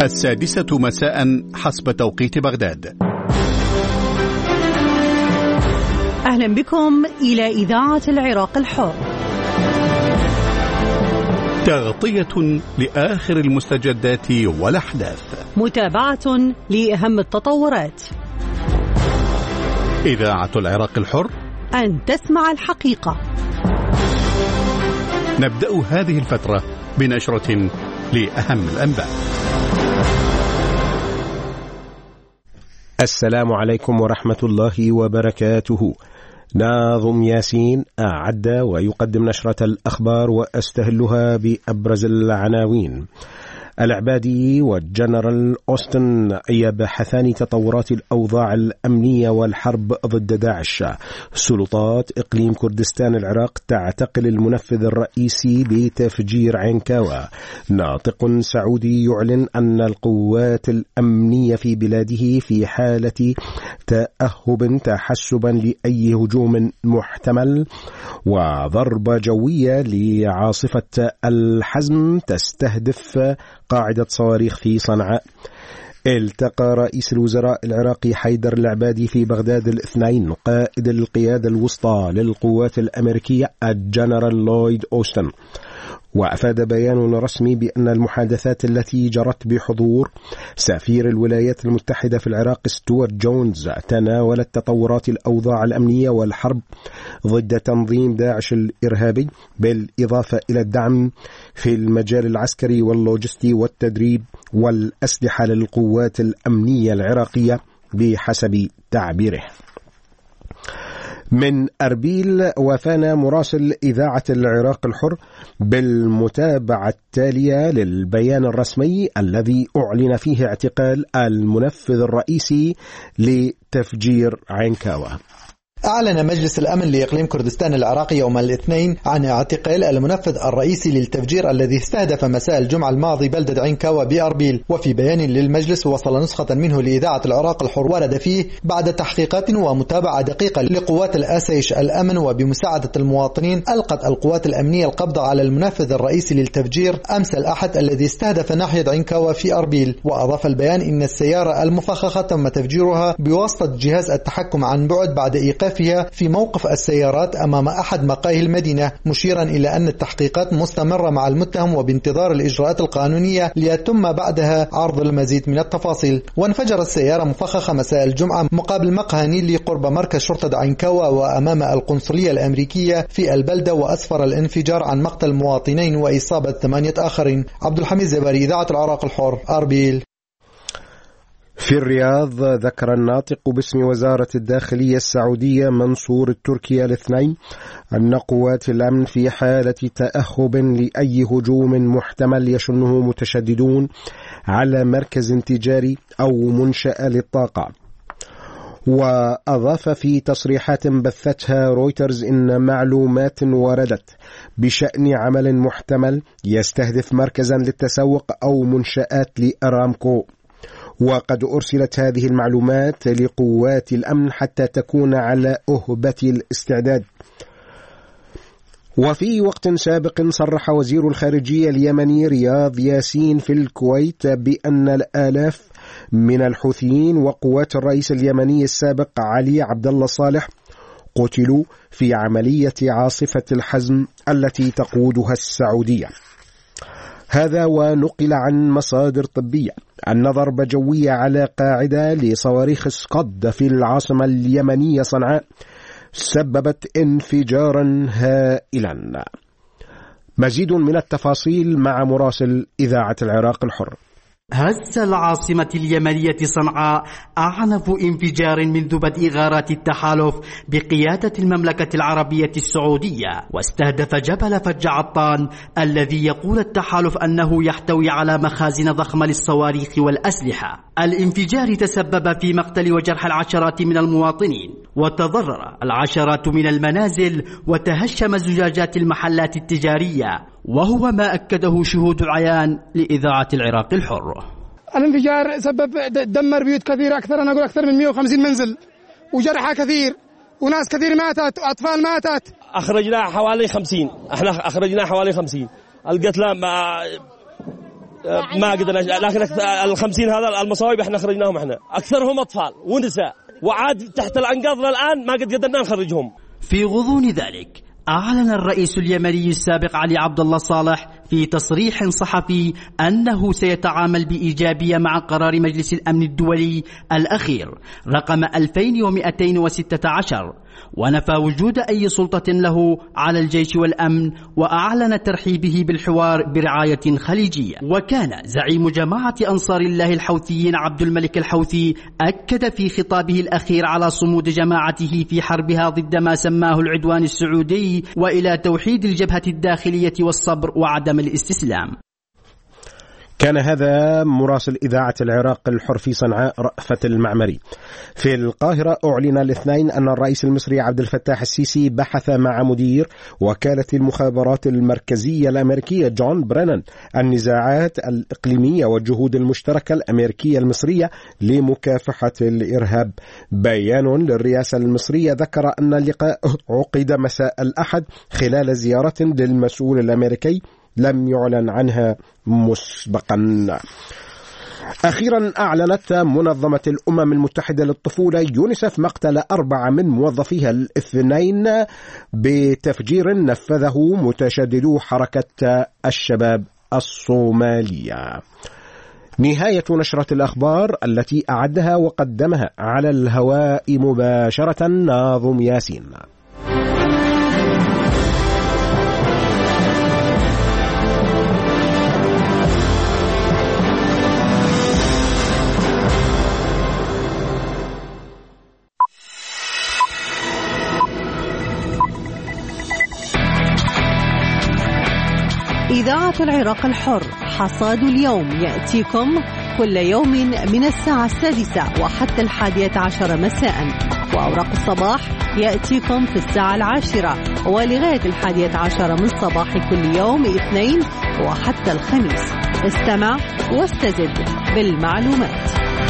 السادسة مساء حسب توقيت بغداد. أهلا بكم إلى إذاعة العراق الحر. تغطية لآخر المستجدات والأحداث، متابعة لأهم التطورات. إذاعة العراق الحر، أن تسمع الحقيقة. نبدأ هذه الفترة بنشرة لأهم الأنباء. السلام عليكم ورحمة الله وبركاته. ناظم ياسين أعد ويقدم نشرة الأخبار وأستهلها بأبرز العناوين. العبادي والجنرال أوستن يبحثان تطورات الأوضاع الأمنية والحرب ضد داعش. سلطات إقليم كردستان العراق تعتقل المنفذ الرئيسي لتفجير عنكاوة. ناطق سعودي يعلن أن القوات الأمنية في بلاده في حالة تأهب تحسبا لأي هجوم محتمل. وضربة جوية لعاصفة الحزم تستهدف قاعدة صواريخ في صنعاء. التقى رئيس الوزراء العراقي حيدر العبادي في بغداد الاثنين قائد القيادة الوسطى للقوات الأمريكية الجنرال لويد أوستن. وأفاد بيان رسمي بأن المحادثات التي جرت بحضور سفير الولايات المتحدة في العراق ستوارت جونز تناولت تطورات الأوضاع الأمنية والحرب ضد تنظيم داعش الإرهابي، بالإضافة إلى الدعم في المجال العسكري واللوجستي والتدريب والأسلحة للقوات الأمنية العراقية بحسب تعبيره. من أربيل وفانا مراسل إذاعة العراق الحر بالمتابعة التالية للبيان الرسمي الذي أعلن فيه اعتقال المنفذ الرئيسي لتفجير عنكاوة. أعلن مجلس الأمن لإقليم كردستان العراقي يوم الاثنين عن اعتقال المنفذ الرئيسي للتفجير الذي استهدف مساء الجمعة الماضي بلدة عنكاوة بأربيل. وفي بيان للمجلس وصل نسخة منه لإذاعة العراق الحر ورد فيه: بعد تحقيقات ومتابعة دقيقة لقوات الأسيش الأمن وبمساعدة المواطنين، ألقت القوات الأمنية القبض على المنفذ الرئيسي للتفجير أمس الأحد الذي استهدف ناحية عنكاوة في أربيل. وأضاف البيان إن السيارة المفخخة تم تفجيرها بواسطة جهاز التحكم عن بعد بعد إيقافها في موقف السيارات أمام أحد مقاهي المدينة، مشيرا إلى أن التحقيقات مستمرة مع المتهم وبانتظار الإجراءات القانونية ليتم بعدها عرض المزيد من التفاصيل. وانفجرت السيارة مفخخة مساء الجمعة مقابل مقهى نيلي قرب مركز شرطة عنكاوة وأمام القنصلية الأمريكية في البلدة، وأسفر الانفجار عن مقتل مواطنين وإصابة 8 آخرين. عبد الحميد زبري، إذاعة العراق الحر، أربيل. في الرياض ذكر الناطق باسم وزارة الداخلية السعودية منصور التركي الاثنين أن قوات الأمن في حالة تأهب لأي هجوم محتمل يشنه متشددون على مركز تجاري أو منشأة للطاقة. وأضاف في تصريحات بثتها رويترز إن معلومات وردت بشأن عمل محتمل يستهدف مركزا للتسوق أو منشآت لأرامكو، وقد أرسلت هذه المعلومات لقوات الأمن حتى تكون على أهبة الاستعداد. وفي وقت سابق صرح وزير الخارجية اليمني رياض ياسين في الكويت بأن الآلاف من الحوثيين وقوات الرئيس اليمني السابق علي عبد الله صالح قتلوا في عملية عاصفة الحزم التي تقودها السعودية. هذا ونقل عن مصادر طبية أن ضربة جوية على قاعدة لصواريخ سقد في العاصمة اليمنية صنعاء سببت انفجارا هائلا. مزيد من التفاصيل مع مراسل إذاعة العراق الحر. هز العاصمة اليمنية صنعاء أعنف انفجار منذ بدء غارات التحالف بقيادة المملكة العربية السعودية، واستهدف جبل فج عطان الذي يقول التحالف أنه يحتوي على مخازن ضخمة للصواريخ والأسلحة. الانفجار تسبب في مقتل وجرح العشرات من المواطنين، وتضرر العشرات من المنازل، وتهشم زجاجات المحلات التجارية، وهو ما أكده شهود عيان لإذاعة العراق الحر. الانفجار سبب دمر بيوت كثيرة، أنا أقول أكثر من 150 منزل، وجرحى كثير، وناس كثير ماتت، وأطفال ماتت. أخرجنا حوالي 50، احنا أخرجنا حوالي 50. القتلى ما قدرنا، لكن 50 هذا المصايب احنا خرجناهم، احنا أكثرهم أطفال ونساء، وعاد تحت الأنقاض للآن ما قد قدرنا نخرجهم. في غضون ذلك أعلن الرئيس اليمني السابق علي عبد الله صالح في تصريح صحفي أنه سيتعامل بإيجابية مع قرار مجلس الأمن الدولي الأخير رقم 2216، ونفى وجود أي سلطة له على الجيش والأمن، وأعلن ترحيبه بالحوار برعاية خليجية. وكان زعيم جماعة أنصار الله الحوثيين عبد الملك الحوثي أكد في خطابه الأخير على صمود جماعته في حربها ضد ما سماه العدوان السعودي، وإلى توحيد الجبهة الداخلية والصبر وعدم الاستسلام. كان هذا مراسل إذاعة العراق الحر في صنعاء رأفت المعمري. في القاهرة أعلن الاثنين أن الرئيس المصري عبد الفتاح السيسي بحث مع مدير وكالة المخابرات المركزية الأمريكية جون برينان النزاعات الإقليمية والجهود المشتركة الأمريكية المصرية لمكافحة الإرهاب. بيان للرئاسة المصرية ذكر أن اللقاء عقد مساء الأحد خلال زيارة للمسؤول الأمريكي لم يعلن عنها مسبقا. أخيرا أعلنت منظمة الأمم المتحدة للطفولة يونيسف مقتل 4 من موظفيها الاثنين بتفجير نفذه متشددو حركة الشباب الصومالية. نهاية نشرة الأخبار التي أعدها وقدمها على الهواء مباشرة ناظم ياسين. إذاعة العراق الحر حصاد اليوم يأتيكم كل يوم من الساعة 6 وحتى 11 مساء، وأوراق الصباح يأتيكم في الساعة 10 ولغاية 11 من صباح كل يوم اثنين وحتى الخميس. استمع واستزد بالمعلومات.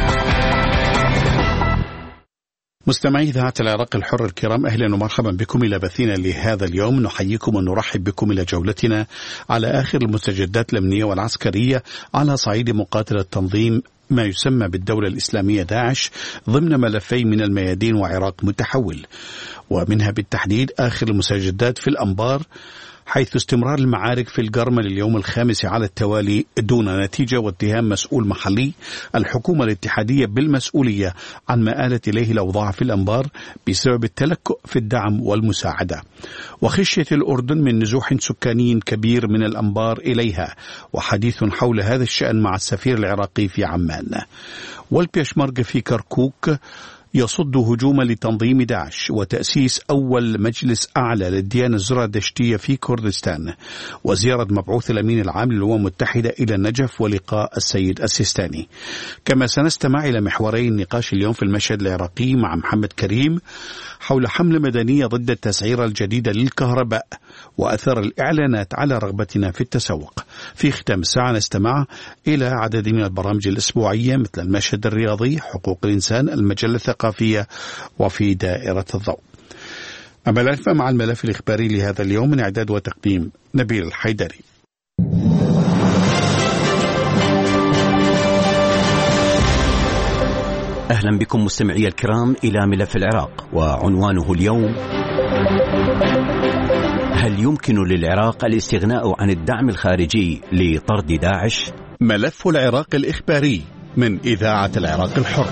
مستمعي إذاعة العراق الحر الكرام، أهلا ومرحبا بكم إلى بثنا لهذا اليوم. نحييكم ونرحب بكم إلى جولتنا على آخر المستجدات الأمنية والعسكرية على صعيد مقاتلة تنظيم ما يسمى بالدولة الإسلامية داعش ضمن ملفين من الميادين وعراق متحول، ومنها بالتحديد آخر المستجدات في الأنبار، حيث استمرار المعارك في القرمل اليوم الخامس على التوالي دون نتيجة، واتهام مسؤول محلي الحكومة الاتحادية بالمسؤولية عن ما آلت إليه الأوضاع في الأنبار بسبب التلكؤ في الدعم والمساعدة، وخشية الأردن من نزوح سكاني كبير من الأنبار إليها، وحديث حول هذا الشأن مع السفير العراقي في عمان. والبيشمركة في كركوك يصد هجوما لتنظيم داعش وتأسيس أول مجلس أعلى للديانة الزرادشتية في كردستان، وزيارة مبعوث الأمين العام للأمم المتحدة إلى النجف ولقاء السيد السيستاني. كما سنستمع إلى محوري النقاش اليوم في المشهد العراقي مع محمد كريم حول حملة مدنية ضد التسعيرة الجديدة للكهرباء وأثر الإعلانات على رغبتنا في التسوق. في ختام الساعة نستمع إلى عدد من البرامج الأسبوعية مثل المشهد الرياضي، حقوق الإنسان، المجلة الثقافية، وفي دائرة الضوء. أما الآن مع الملف الإخباري لهذا اليوم من إعداد وتقديم نبيل الحيدري. أهلا بكم مستمعي الكرام إلى ملف العراق، وعنوانه اليوم: هل يمكن للعراق الاستغناء عن الدعم الخارجي لطرد داعش؟ ملف العراق الإخباري من إذاعة العراق الحر.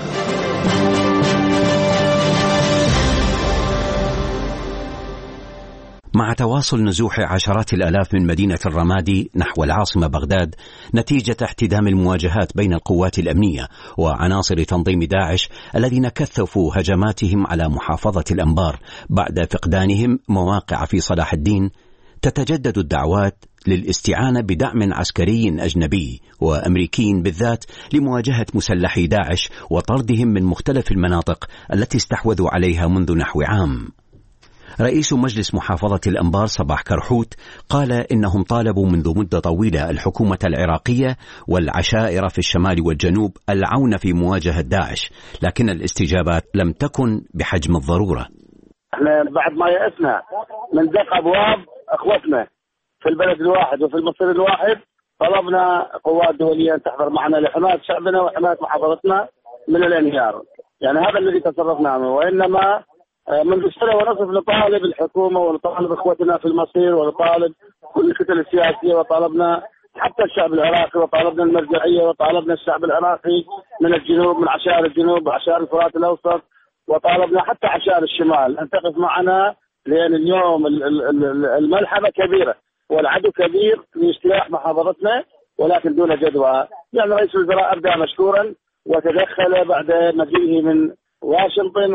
مع تواصل نزوح عشرات الآلاف من مدينة الرمادي نحو العاصمة بغداد نتيجة احتدام المواجهات بين القوات الأمنية وعناصر تنظيم داعش الذين كثفوا هجماتهم على محافظة الأنبار بعد فقدانهم مواقع في صلاح الدين، تتجدد الدعوات للاستعانة بدعم عسكري أجنبي وأمريكي بالذات لمواجهة مسلحي داعش وطردهم من مختلف المناطق التي استحوذوا عليها منذ نحو عام. رئيس مجلس محافظة الأنبار صباح كرحوت قال إنهم طالبوا منذ مدة طويلة الحكومة العراقية والعشائر في الشمال والجنوب العون في مواجهة داعش، لكن الاستجابات لم تكن بحجم الضرورة. احنا بعد ما يأسنا من دق أبواب أخوتنا في البلد الواحد وفي المصير الواحد، طلبنا قوات دولية أن تحضر معنا لحماية شعبنا وحماية محافظتنا من الانهيار. يعني هذا الذي تصرفنا عنه. وإنما منذ سنة ونصف نطالب الحكومة ونطالب إخوتنا في المصير ونطالب كل الكتل السياسية، وطالبنا حتى الشعب العراقي، وطالبنا المرجعية، وطالبنا الشعب العراقي من الجنوب، من عشائر الجنوب وعشائر الفرات الأوسط، وطالبنا حتى عشائر الشمال أن تقف معنا، لأن اليوم الملحمة كبيرة والعدو كبير لاجتياح محافظتنا ولكن دون جدوى. يعني رئيس الوزراء أبدى مشكورا وتدخل بعد مجيئه من واشنطن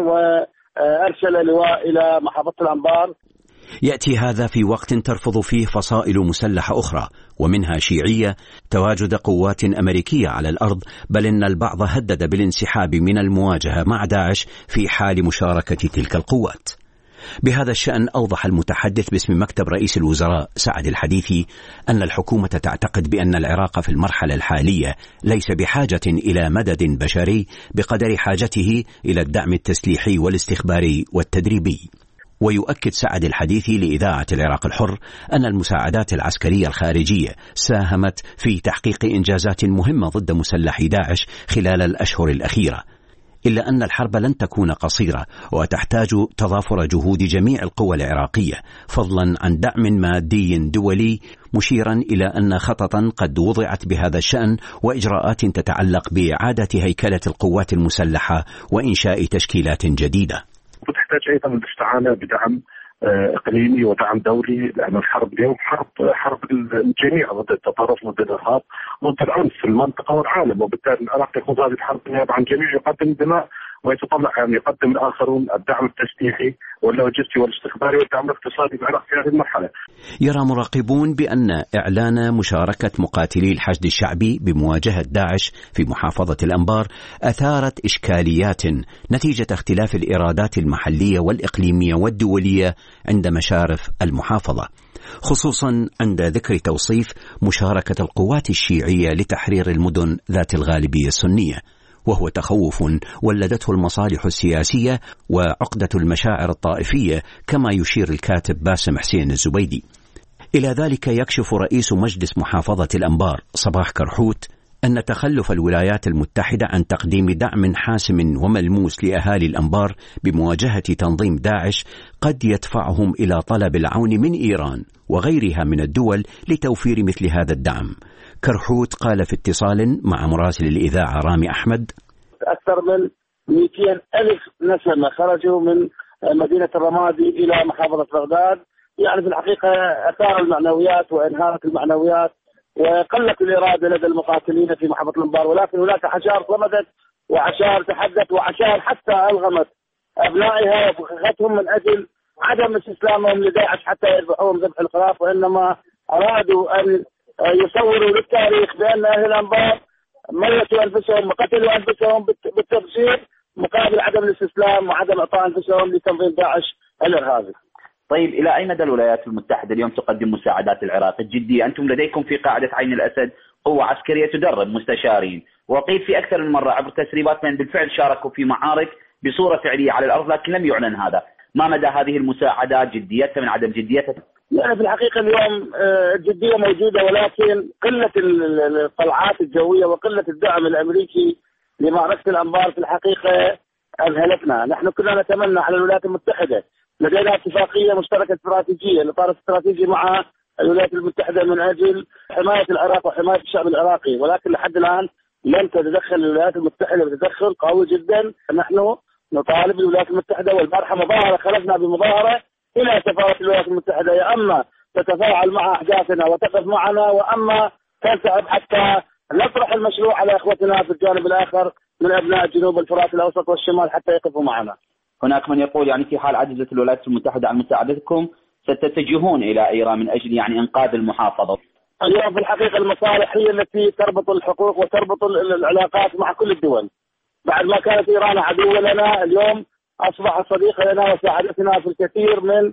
وأرسل لواء إلى محافظة الأنبار. يأتي هذا في وقت ترفض فيه فصائل مسلحة أخرى ومنها شيعية تواجد قوات أمريكية على الأرض، بل إن البعض هدد بالانسحاب من المواجهة مع داعش في حال مشاركة تلك القوات. بهذا الشأن أوضح المتحدث باسم مكتب رئيس الوزراء سعد الحديثي أن الحكومة تعتقد بأن العراق في المرحلة الحالية ليس بحاجة إلى مدد بشري بقدر حاجته إلى الدعم التسليحي والاستخباري والتدريبي. ويؤكد سعد الحديثي لإذاعة العراق الحر أن المساعدات العسكرية الخارجية ساهمت في تحقيق إنجازات مهمة ضد مسلحي داعش خلال الأشهر الأخيرة، إلا أن الحرب لن تكون قصيرة وتحتاج تضافر جهود جميع القوى العراقية فضلا عن دعم مادي دولي، مشيرا إلى أن خططا قد وضعت بهذا الشأن وإجراءات تتعلق بإعادة هيكلة القوات المسلحة وإنشاء تشكيلات جديدة. وتحتاج أيضا الاستعانة بدعم إقليمي ودعم دولي، لأن الحرب اليوم حرب الجميع ضد التطرف، ضد الإرهاب، ضد العنف في المنطقة والعالم، وبالتالي العراق يخوض هذه الحرب بالنيابة عن جميع، يقدم دماء ويتطلع أن يقدم الآخرون الدعم التسليحي واللوجستي والاستخباري والدعم الاقتصادي بالعراق في هذه المرحلة. يرى مراقبون بأن إعلان مشاركة مقاتلي الحشد الشعبي بمواجهة داعش في محافظة الأنبار أثارت إشكاليات نتيجة اختلاف الإرادات المحلية والإقليمية والدولية عند مشارف المحافظة، خصوصا عند ذكر توصيف مشاركة القوات الشيعية لتحرير المدن ذات الغالبية السنية، وهو تخوف ولدته المصالح السياسية وعقدة المشاعر الطائفية كما يشير الكاتب باسم حسين الزبيدي. إلى ذلك يكشف رئيس مجلس محافظة الأنبار صباح كرحوت أن تخلف الولايات المتحدة عن تقديم دعم حاسم وملموس لأهالي الأنبار بمواجهة تنظيم داعش قد يدفعهم إلى طلب العون من إيران وغيرها من الدول لتوفير مثل هذا الدعم. كرحوت قال في اتصال مع مراسل الإذاعة رامي أحمد: أكثر من 200,000 نسمة خرجوا من مدينة الرمادي إلى محافظة بغداد. يعني في الحقيقة أثار المعنويات وإنهارت المعنويات وقلت الإرادة لدى المقاتلين في محافظة الأنبار، ولكن هناك عشائر صمدت وعشائر تحدت وعشائر حتى ألغمت أبنائها وفخختهم من أجل عدم استسلامهم لداعش حتى يذبحوهم ذبح الخراف، وإنما أرادوا أن يصوروا للتاريخ بأن أهل الأنبار ميتوا أنفسهم وقتلوا أنفسهم بالتفجير مقابل عدم الاستسلام وعدم إعطاء أنفسهم لتنظيم داعش الإرهابي. طيب، إلى أي مدى الولايات المتحدة اليوم تقدم مساعدات العراق الجدية؟ أنتم لديكم في قاعدة عين الأسد قوة عسكرية تدرب مستشارين، وقيل في أكثر من مرة عبر تسريبات من بالفعل شاركوا في معارك بصورة فعلية على الأرض لكن لم يعلن هذا. ما مدى هذه المساعدات، جديتها من عدم جديتها؟ يعني في الحقيقة اليوم الجدية موجودة، ولكن قلة الطلعات الجوية وقلة الدعم الأمريكي لمعركة الأنبار في الحقيقة أذهلتنا. نحن كنا نتمنى على الولايات المتحدة، لدينا اتفاقية مشتركة استراتيجية، الإطار الاستراتيجي مع الولايات المتحدة من أجل حماية العراق وحماية الشعب العراقي، ولكن لحد الآن لم تتدخل الولايات المتحدة بتدخل قوي جدا. نحن نطالب الولايات المتحدة، والبارحة مظاهرة خرجنا بمظاهرة إلى سفارة الولايات المتحدة، يا أما تتفاعل مع أحداثنا وتقف معنا، وأما تنسحب حتى نطرح المشروع على إخوتنا في الجانب الآخر من أبناء جنوب الفرات الأوسط والشمال حتى يقفوا معنا. هناك من يقول يعني في حال عجزت الولايات المتحدة عن مساعدتكم ستتجهون إلى إيران من أجل يعني إنقاذ المحافظة. اليوم في الحقيقة المصالح هي التي تربط الحقوق وتربط العلاقات مع كل الدول. بعد ما كانت إيران عدوة لنا، اليوم أصبحت صديقة لنا وساعدتنا في الكثير من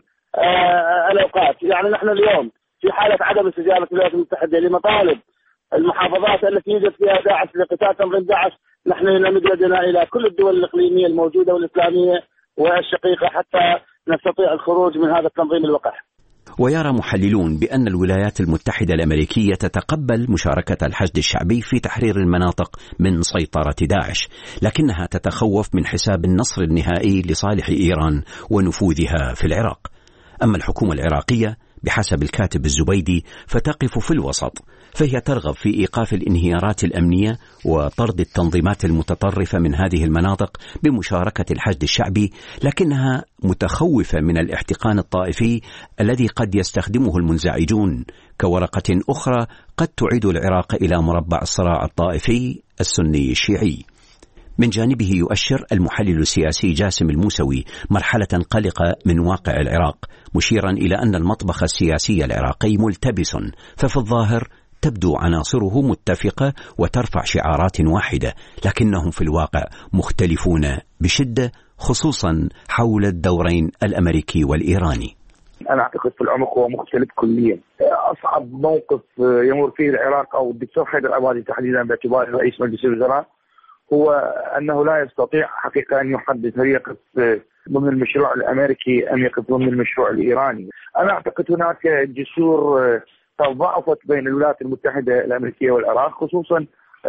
الأوقات. يعني نحن اليوم في حالة عدم استجابة الولايات المتحدة لمطالب المحافظات التي يوجد فيها داعش لقتال تنظيم داعش، نحن نمد يدنا إلى كل الدول الإقليمية الموجودة والإسلامية والشقيقة حتى نستطيع الخروج من هذا التنظيم الوقح. ويرى محللون بأن الولايات المتحدة الأمريكية تتقبل مشاركة الحشد الشعبي في تحرير المناطق من سيطرة داعش، لكنها تتخوف من حساب النصر النهائي لصالح إيران ونفوذها في العراق. أما الحكومة العراقية بحسب الكاتب الزبيدي فتقف في الوسط، فهي ترغب في إيقاف الانهيارات الأمنية وطرد التنظيمات المتطرفة من هذه المناطق بمشاركة الحشد الشعبي، لكنها متخوفة من الاحتقان الطائفي الذي قد يستخدمه المنزعجون كورقة أخرى قد تعيد العراق إلى مربع الصراع الطائفي السني الشيعي. من جانبه يؤشر المحلل السياسي جاسم الموسوي مرحلة قلقة من واقع العراق، مشيرا إلى أن المطبخ السياسي العراقي ملتبس، ففي الظاهر تبدو عناصره متفقة وترفع شعارات واحدة، لكنهم في الواقع مختلفون بشدة، خصوصا حول الدورين الأمريكي والإيراني. أنا أعتقد في العمق هو مختلف كليا. أصعب موقف يمر فيه العراق أو الدكتور حيدر العبادي تحديدا باعتباره رئيس مجلس الوزراء هو أنه لا يستطيع حقيقة أن يحدد هل يقف ضمن المشروع الأمريكي أم يقف ضمن المشروع الإيراني. أنا أعتقد هناك جسور تضاعفت بين الولايات المتحدة الأمريكية والعراق، خصوصا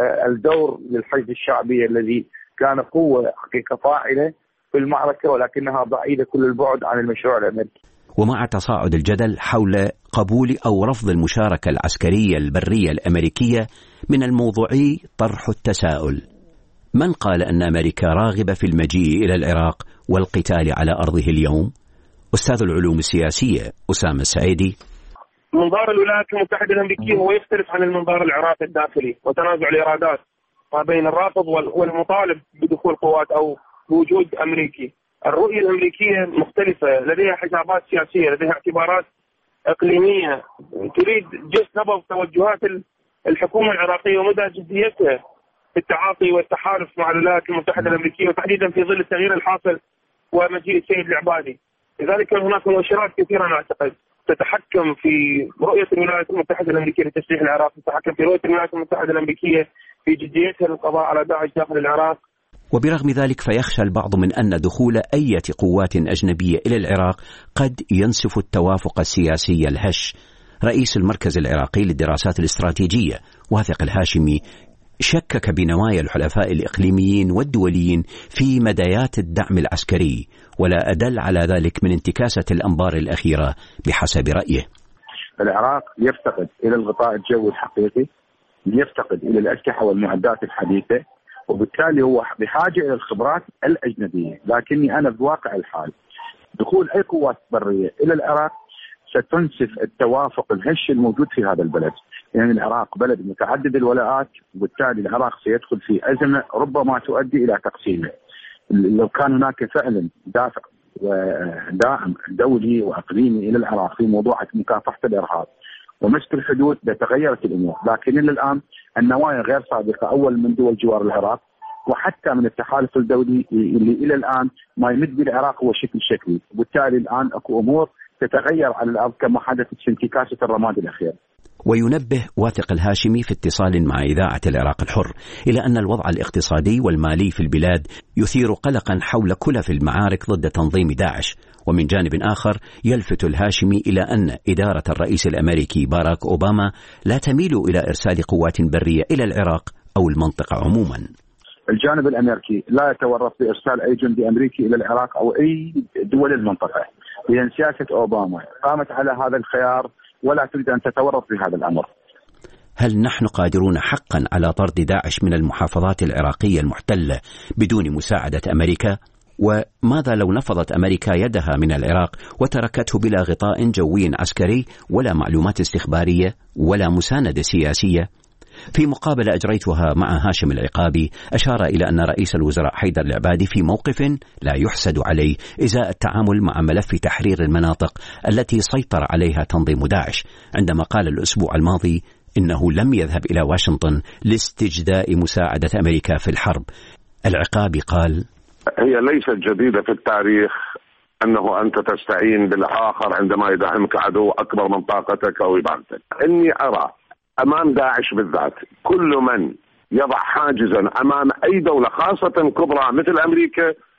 الدور للحشد الشعبي الذي كان قوة حقيقة فاعلة في المعركة، ولكنها بعيدة كل البعد عن المشروع الأمريكي. ومع تصاعد الجدل حول قبول أو رفض المشاركة العسكرية البرية الأمريكية، من الموضوعي طرح التساؤل: من قال أن أمريكا راغبة في المجيء إلى العراق والقتال على أرضه اليوم؟ أستاذ العلوم السياسية أسامة السعيدي: منظار الولايات المتحدة الأمريكية هو يختلف عن المنظار العراقي الداخلي وتنازع الإرادات ما بين الرافض والمطالب بدخول قوات أو بوجود أمريكي. الرؤية الأمريكية مختلفة، لديها حسابات سياسية، لديها اعتبارات إقليمية، تريد نبض توجهات الحكومة العراقية ومدى جديتها في التعاطي والتحالف مع الولايات المتحدة الأمريكية، وتحديدا في ظل التغيير الحاصل ومجيء السيد العبادي. لذلك هناك مؤشرات كثيرة أنا أعتقد تتحكم في رؤية الولايات المتحدة الأمريكية لتسليح العراق، تتحكم في رؤية الولايات المتحدة الأمريكية في جديتها للقضاء على داعش داخل العراق. وبرغم ذلك فيخشى البعض من أن دخول أي قوات أجنبية إلى العراق قد ينسف التوافق السياسي الهش. رئيس المركز العراقي للدراسات الاستراتيجية واثق الهاشمي شكك بنوايا الحلفاء الإقليميين والدوليين في مدايات الدعم العسكري، ولا أدل على ذلك من انتكاسة الأنبار الأخيرة بحسب رأيه. العراق يفتقد إلى الغطاء الجوي الحقيقي، يفتقد إلى الأسلحة والمعدات الحديثة، وبالتالي هو بحاجة إلى الخبرات الأجنبية. لكني أنا بواقع الحال دخول أي قوات برية إلى العراق ستنسف التوافق الهش الموجود في هذا البلد، يعني العراق بلد متعدد الولاءات، وبالتالي العراق سيدخل في أزمة ربما تؤدي إلى تقسيمه. لو كان هناك فعلا دافع وداعم دولي وإقليمي إلى العراق في موضوع مكافحة الإرهاب ومسك الحدود لتغيرت الأمور، لكن إلى الآن النوايا غير صادقة، أول من دول جوار العراق وحتى من التحالف الدولي اللي إلى الآن ما يمد بالعراق هو شكلي، وبالتالي الآن أكو أمور تتغير على الأرض كما حدثت في انتكاسة الرماد الأخير. وينبه واثق الهاشمي في اتصال مع إذاعة العراق الحر إلى أن الوضع الاقتصادي والمالي في البلاد يثير قلقا حول كلف المعارك ضد تنظيم داعش. ومن جانب آخر يلفت الهاشمي إلى أن إدارة الرئيس الأمريكي باراك أوباما لا تميل إلى إرسال قوات برية إلى العراق أو المنطقة عموما. الجانب الأمريكي لا يتورط بإرسال أي جندي أمريكي إلى العراق أو أي دول المنطقة، لأن سياسة أوباما قامت على هذا الخيار ولا تريد أن تتورط بهذا الأمر. هل نحن قادرون حقا على طرد داعش من المحافظات العراقية المحتلة بدون مساعدة أمريكا؟ وماذا لو نفضت أمريكا يدها من العراق وتركته بلا غطاء جوي عسكري ولا معلومات استخبارية ولا مساندة سياسية؟ في مقابلة أجريتها مع هاشم العقابي أشار إلى أن رئيس الوزراء حيدر العبادي في موقف لا يحسد عليه إزاء التعامل مع ملف تحرير المناطق التي سيطر عليها تنظيم داعش، عندما قال الأسبوع الماضي إنه لم يذهب إلى واشنطن لاستجداء مساعدة أمريكا في الحرب. العقابي قال: هي ليست جديدة في التاريخ أنه أنت تستعين بالآخر عندما يدعمك عدو أكبر من طاقتك أو إبادتك. إني أرى أمام داعش بالذات كل من يضع حاجزا أمام أي دولة خاصة كبرى مثل أمريكا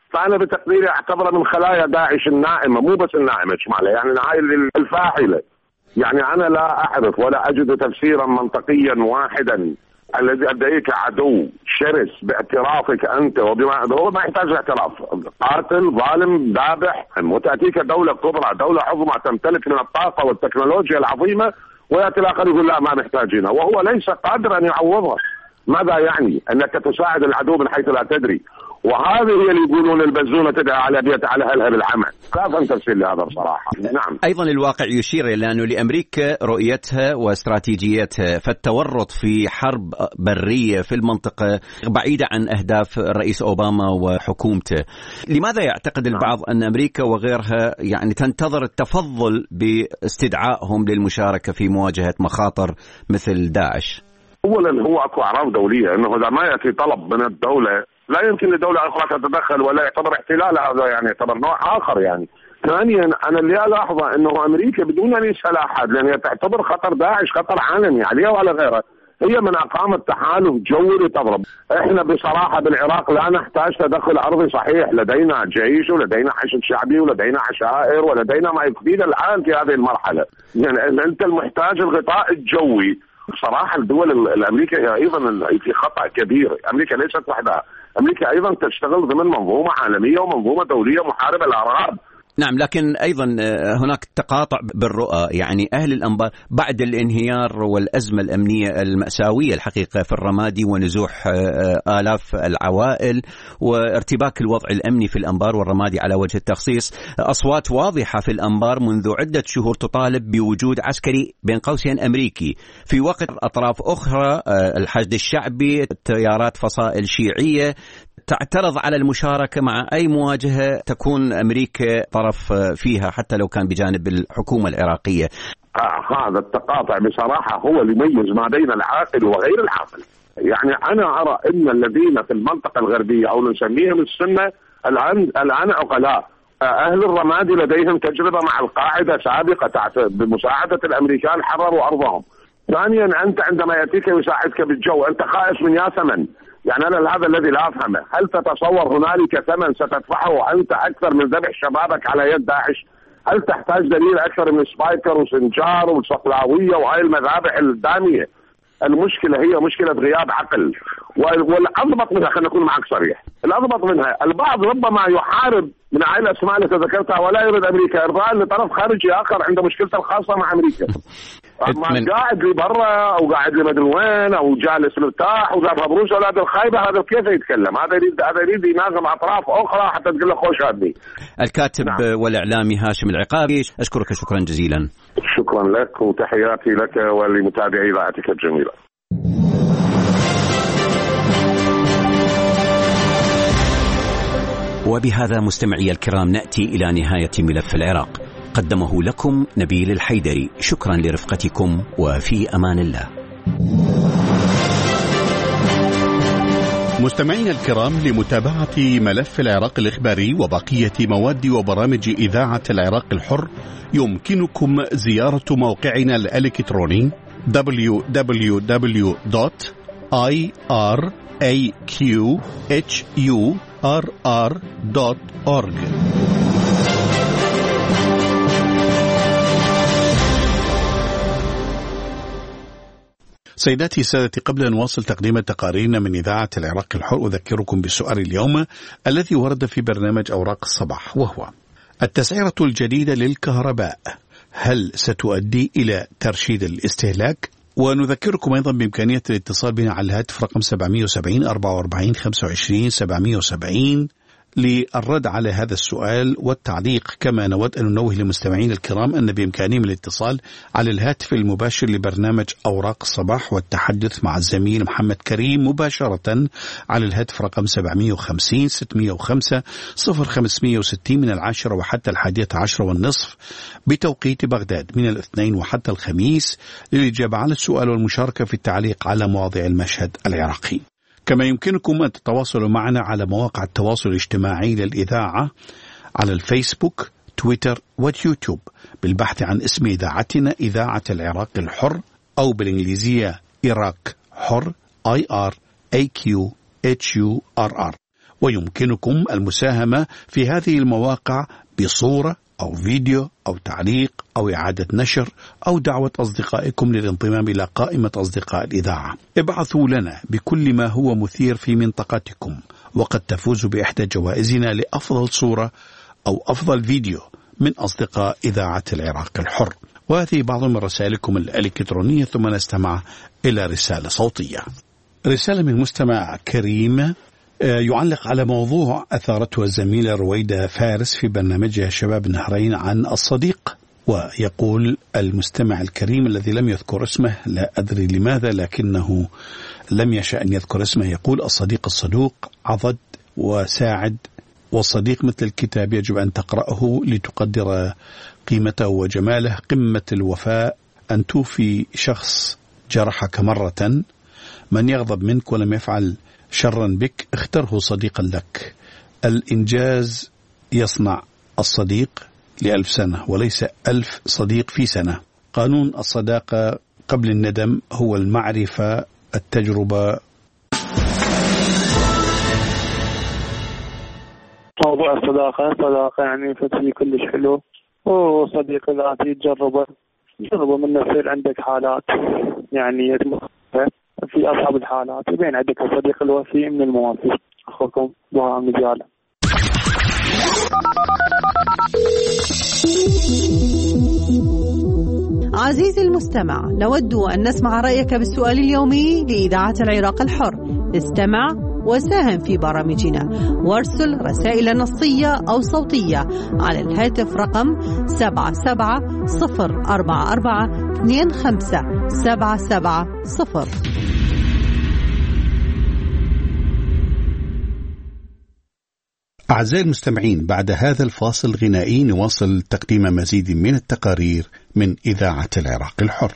فأنا بتقديري أعتبره من خلايا داعش النائمة، مو بس النائمة شمالة، يعني هاي الفاعلة. يعني أنا لا أعرف ولا أجد تفسيرا منطقيا واحدا الذي أدعيك عدو شرس باعترافك أنت، وبما هو ما يحتاج اعتراف، قاتل ظالم ذابح، وتأتيك دولة كبرى دولة عظمى تمتلك من الطاقة والتكنولوجيا العظيمة، ويأتي الآخر يقول لا ما محتاجينها، وهو ليس قادر أن يعوضها. ماذا يعني؟ أنك تساعد العدو من حيث لا تدري. وهذه هي اللي يقولون البزونة تدعى على بيت على أهلها بالعمى. لا أفهم تفسير لهذا بصراحة. نعم. أيضا الواقع يشير إلى أنه لأمريكا رؤيتها واستراتيجيتها، فالتورط في حرب برية في المنطقة بعيدة عن أهداف الرئيس أوباما وحكومته. لماذا يعتقد البعض أن أمريكا وغيرها يعني تنتظر التفضل باستدعائهم للمشاركة في مواجهة مخاطر مثل داعش؟ أولا هو أكو أعراف دولية، أنه إذا ما يأتي طلب من الدولة لا يمكن لدولة أخرى تتدخل، ولا يعتبر احتلال، هذا يعني يعتبر نوع آخر. يعني ثانيا أنا اللي ألاحظه أنه أمريكا بدون أن يسأل أحد، لأن هي تعتبر خطر داعش خطر عالمي عليها وعلى غيرها، هي من أقامت تحالف جوي لتضرب. إحنا بصراحة بالعراق لا نحتاج تدخل أرضي صحيح، لدينا جيش ولدينا حشد شعبي ولدينا عشائر ولدينا ما يكفينا الآن في هذه المرحلة. يعني أنت المحتاج الغطاء الجوي. بصراحة الدول الأمريكية أيضا في خطأ كبير. أمريكا ليست وحدها، أمريكا أيضا تشتغل ضمن منظومة عالمية ومنظومة دولية محاربة للإرهاب. نعم، لكن أيضا هناك تقاطع بالرؤى. يعني أهل الأنبار بعد الانهيار والأزمة الأمنية المأساوية الحقيقة في الرمادي ونزوح آلاف العوائل وارتباك الوضع الأمني في الأنبار والرمادي على وجه التخصيص، أصوات واضحة في الأنبار منذ عدة شهور تطالب بوجود عسكري بين قوسين أمريكي، في وقت أطراف أخرى الحشد الشعبي، تيارات فصائل شيعية تعترض على المشاركة مع أي مواجهة تكون أمريكا طرف فيها حتى لو كان بجانب الحكومة العراقية. هذا التقاطع بصراحة هو اللي يميز ما بين العاقل وغير العاقل. يعني أنا أرى أن الذين في المنطقة الغربية أو نسميهم السنة الآن عقلاء. أهل الرمادي لديهم تجربة مع القاعدة سابقة بمساعدة الأمريكان حرروا أرضهم. ثانيا أنت عندما يأتيك يساعدك بالجو أنت خائف من يا ثمن. يعني أنا هذا الذي لا أفهمه، هل تتصور هنالك ثمن ستدفعه أنت أكثر من ذبح شبابك على يد داعش؟ هل تحتاج دليل أكثر من سبايكر وسنجار والصقلاوية وهاي المذابح الدامية؟ المشكلة هي مشكلة غياب عقل، والأضبط منها خلينا نكون معك صريح، الأضبط منها البعض ربما يحارب من هاي الأسماء اللي تذكرتها ولا يريد أمريكا إرضاء لطرف خارجي آخر عنده مشكلته الخاصة مع أمريكا. أما قاعد لي برا أو قاعد لي مدري وين أو جالس مرتاح وذهب بروس أولاد الخايبة، هذا كيف يتكلم؟ هذا يريد يناغم أطراف أخرى حتى تقول له خوش هذي. الكاتب والإعلامي هاشم العقابي، أشكرك شكرا جزيلا. شكرا لك وتحياتي لك ولمتابعي إذاعتك الجميلة. وبهذا مستمعي الكرام نأتي إلى نهاية ملف العراق، قدمه لكم نبيل الحيدري. شكرا لرفقتكم وفي أمان الله. مستمعينا الكرام، لمتابعة ملف العراق الإخباري وبقية مواد وبرامج إذاعة العراق الحر يمكنكم زيارة موقعنا الإلكتروني www.iraqhurr.org. سيداتي سادتي، قبل أن نواصل تقديم تقاريرنا من إذاعة العراق الحر أذكركم بسؤال اليوم الذي ورد في برنامج أوراق الصباح، وهو التسعيرة الجديدة للكهرباء هل ستؤدي إلى ترشيد الاستهلاك؟ ونذكركم أيضا بإمكانية الاتصال بنا على الهاتف رقم 770 44 25 770 للرد على هذا السؤال والتعليق. كما نود أن ننوه للمستمعين الكرام أن بإمكانهم الاتصال على الهاتف المباشر لبرنامج أوراق الصباح والتحدث مع الزميل محمد كريم مباشرة على الهاتف رقم 750 605 0560 من 10 وحتى 11:10 بتوقيت بغداد، من الاثنين وحتى الخميس، للإجابة على السؤال والمشاركة في التعليق على مواضيع المشهد العراقي. كما يمكنكم أن تتواصلوا معنا على مواقع التواصل الاجتماعي للإذاعة على الفيسبوك، تويتر ويوتيوب بالبحث عن اسم إذاعتنا إذاعة العراق الحر، أو بالإنجليزية إراك حر IRAQHURR. ويمكنكم المساهمة في هذه المواقع بصورة أو فيديو أو تعليق أو إعادة نشر أو دعوة أصدقائكم للانضمام إلى قائمة أصدقاء الإذاعة. ابعثوا لنا بكل ما هو مثير في منطقتكم، وقد تفوزوا بإحدى جوائزنا لأفضل صورة أو أفضل فيديو من أصدقاء إذاعة العراق الحر. وهذه بعض من رسائلكم الإلكترونية، ثم نستمع إلى رسالة صوتية. رسالة من مستمع كريم يعلق على موضوع أثارته الزميلة رويدة فارس في برنامجها شباب النهرين عن الصديق، ويقول المستمع الكريم الذي لم يذكر اسمه، لا أدري لماذا لكنه لم يشأ أن يذكر اسمه، يقول: الصديق الصدوق عضد وساعد، والصديق مثل الكتاب يجب أن تقرأه لتقدر قيمته وجماله. قمة الوفاء أن توفي شخص جرحك مرة، من يغضب منك ولم يفعل شرا بك اختره صديقا لك. الإنجاز يصنع الصديق ل1000 سنة وليس 1000 صديق في سنة. قانون الصداقة قبل الندم هو المعرفة، التجربة. موضوع الصداقة يعني فتري كلش حلو، وصديق ذاتي تجربه من يصير عندك حالات يعني في أصعب الحالات، وبين عندك الصديق الوفي من الموافي. أخوكم بهاء مجالة. عزيزي المستمع، نود أن نسمع رأيك بالسؤال اليومي لإذاعة العراق الحر. استمع وساهم في برامجنا وارسل رسائل نصية أو صوتية على الهاتف رقم 77-044-25-770. أعزائي المستمعين، بعد هذا الفاصل الغنائي نواصل تقديم مزيد من التقارير من إذاعة العراق الحر.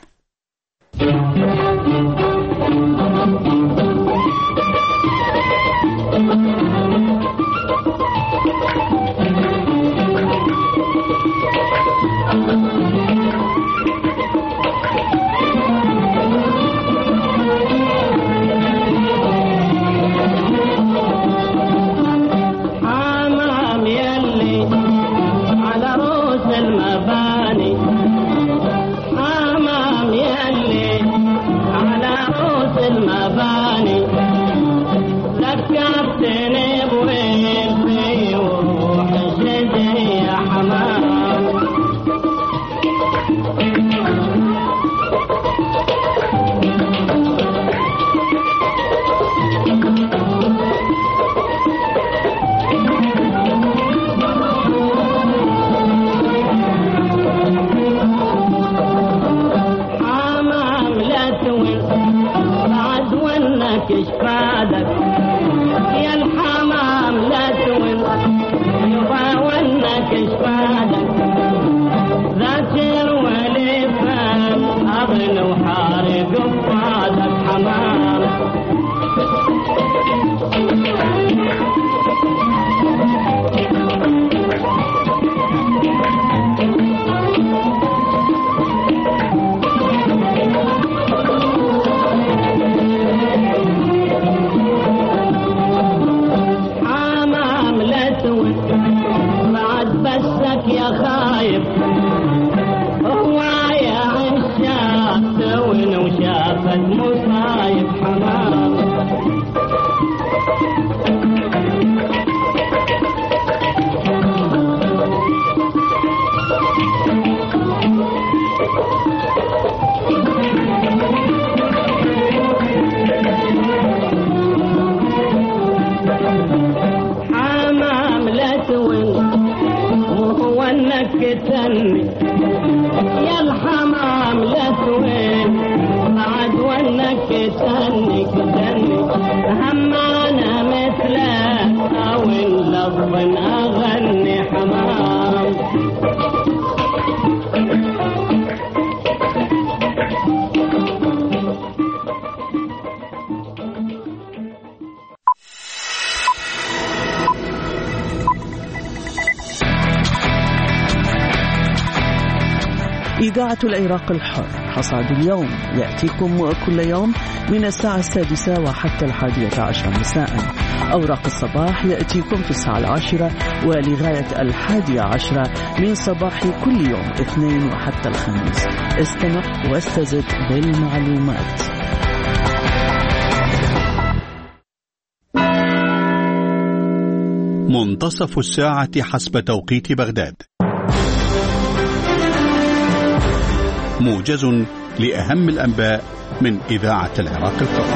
إذاعة العراق الحر حصاد اليوم يأتيكم كل يوم من الساعة 6 وحتى 11 مساء. أوراق الصباح يأتيكم في الساعة 10 ولغاية 11 من صباح كل يوم اثنين وحتى الخميس. استمع واستزد بالمعلومات. منتصف الساعة حسب توقيت بغداد. موجز لأهم الأنباء من إذاعة العراق الحر.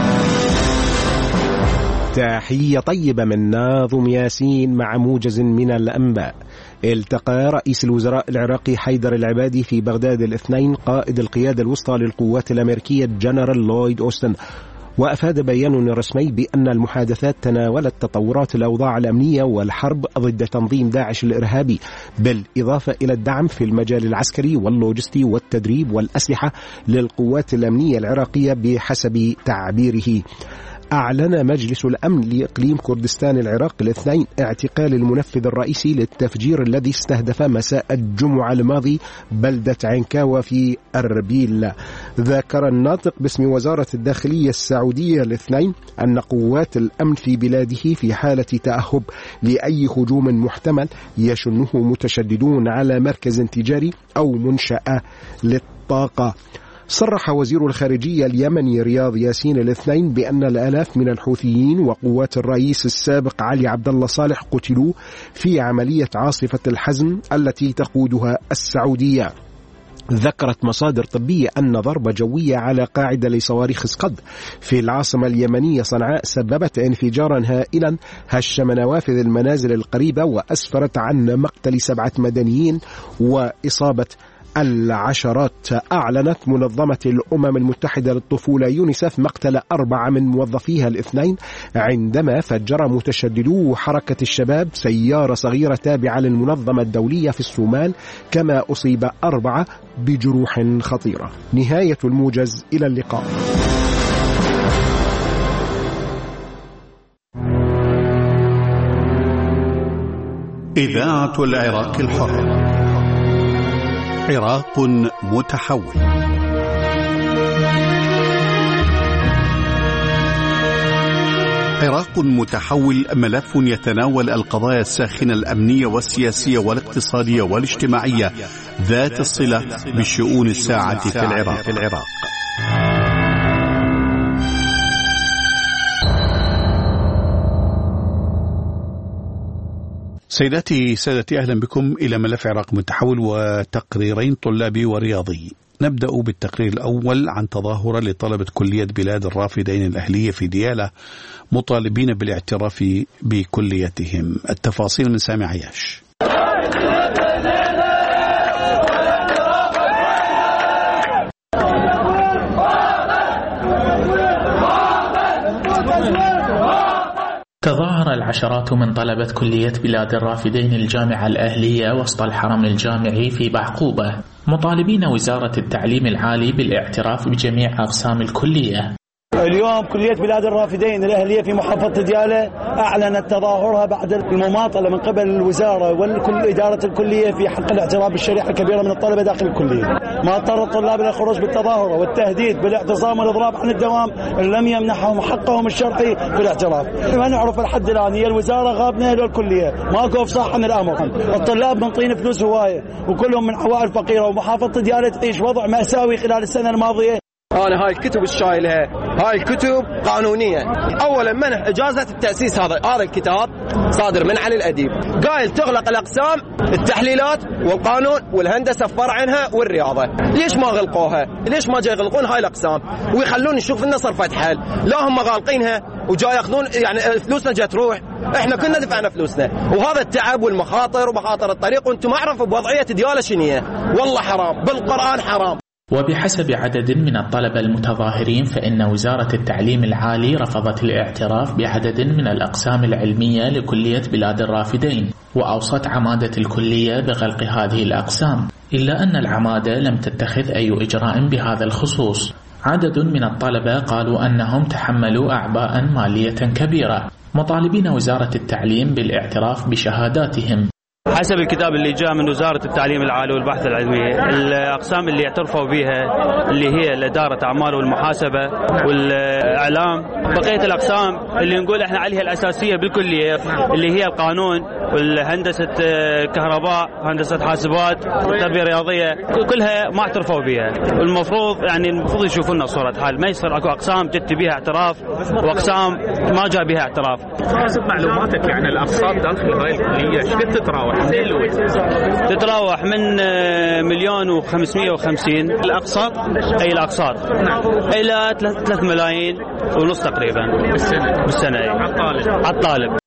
تحية طيبة من ناظم ياسين مع موجز من الأنباء. التقى رئيس الوزراء العراقي حيدر العبادي في بغداد الاثنين قائد القيادة الوسطى للقوات الأمريكية جنرال لويد أوستن، وأفاد بيان رسمي بأن المحادثات تناولت تطورات الأوضاع الأمنية والحرب ضد تنظيم داعش الإرهابي، بالإضافة إلى الدعم في المجال العسكري واللوجستي والتدريب والأسلحة للقوات الأمنية العراقية بحسب تعبيره. أعلن مجلس الأمن لإقليم كردستان العراق الاثنين اعتقال المنفذ الرئيسي للتفجير الذي استهدف مساء الجمعة الماضي بلدة عنكاوة في أربيل. ذكر الناطق باسم وزارة الداخلية السعودية الاثنين أن قوات الأمن في بلاده في حالة تأهب لأي هجوم محتمل يشنه متشددون على مركز تجاري أو منشأة للطاقة. صرح وزير الخارجية اليمني رياض ياسين الاثنين بأن الآلاف من الحوثيين وقوات الرئيس السابق علي عبد الله صالح قتلوا في عملية عاصفة الحزم التي تقودها السعودية. ذكرت مصادر طبية أن ضربة جوية على قاعدة لصواريخ سقد في العاصمة اليمنية صنعاء سببت انفجارا هائلا هشم نوافذ المنازل القريبة وأسفرت عن مقتل 7 مدنيين وإصابة العشرات. أعلنت منظمة الأمم المتحدة للطفولة يونيسف مقتل 4 من موظفيها الاثنين عندما فجر متشددو حركة الشباب سيارة صغيرة تابعة للمنظمة الدولية في الصومال، كما أصيب 4 بجروح خطيرة. نهاية الموجز، إلى اللقاء. إذاعة العراق الحر. عراق متحول. عراق متحول ملف يتناول القضايا الساخنة الأمنية والسياسية والاقتصادية والاجتماعية ذات الصلة بالشؤون الساعة في العراق. سيداتي سادتي، أهلا بكم إلى ملف عراق متحول وتقريرين طلابي ورياضي. نبدأ بالتقرير الأول عن تظاهرة لطلبة كلية بلاد الرافدين الأهلية في ديالى مطالبين بالاعتراف بكليتهم. التفاصيل من سامي عياش. تظاهر العشرات من طلبة كلية بلاد الرافدين الجامعة الأهلية وسط الحرم الجامعي في بعقوبة مطالبين وزارة التعليم العالي بالاعتراف بجميع أقسام الكلية. اليوم كلية بلاد الرافدين الأهلية في محافظة ديالى أعلنت تظاهرها بعد المماطلة من قبل الوزارة وإدارة الكلية في حق الاعتراف بالشريحة الكبيرة من الطلبة داخل الكلية. ما اضطر الطلاب إلى الخروج بالتظاهر والتهديد بالاعتصام والإضراب عن الدوام إن لم يمنحهم حقهم الشرعي في الاعتراف. ما نعرف لحد الآن هي الوزارة غابنا إلى الكلية، ماكو إفصاح عن الأمر. الطلاب منطين فلوس هواية وكلهم من عوائل فقيرة، ومحافظة ديالى تعيش وضع مأساوي خلال السنة الماضية. أنا هاي الكتب الشايلها، هاي الكتب قانونية. أولا منح إجازة التأسيس، هذا الكتاب صادر من علي الأديب، قايل تغلق الأقسام التحليلات والقانون والهندسة في فرعينها والرياضة. ليش ما غلقوها؟ ليش ما جاي يغلقون هاي الأقسام ويخلون نشوف لنا صرفة حل؟ لا هم غالقينها وجاي ياخذون، يعني فلوسنا جاي تروح، احنا كنا دفعنا فلوسنا، وهذا التعب والمخاطر ومخاطر الطريق، وانتم ما اعرفوا بوضعية ديالى شنية. والله حرام، بالقرآن حرام. وبحسب عدد من الطلبة المتظاهرين فإن وزارة التعليم العالي رفضت الاعتراف بعدد من الأقسام العلمية لكلية بلاد الرافدين، وأوصت عمادة الكلية بغلق هذه الأقسام، إلا أن العمادة لم تتخذ أي إجراء بهذا الخصوص. عدد من الطلبة قالوا أنهم تحملوا أعباء مالية كبيرة، مطالبين وزارة التعليم بالاعتراف بشهاداتهم. حسب الكتاب اللي جاء من وزارة التعليم العالي والبحث العلمي، الأقسام اللي يعترفوا بها اللي هي الإدارة أعمال والمحاسبة والإعلام، بقية الأقسام اللي نقول إحنا عليها الأساسية بالكلية اللي هي القانون والهندسة كهرباء، هندسة حاسبات، تربية رياضية، كلها ما اعترفوا بها. المفروض يشوفوا لنا صورة حال، ما يصير اكو أقسام جت بها اعتراف وأقسام ما جاء بها اعتراف. حسب معلوماتك يعني الأقسام داخل هاي الكلية ايش قد تتراوح؟ تتراوح من 1,550,000 الأقساط، أي الأقساط إلى 3 ملايين ونص تقريبا بالسنة على الطالب.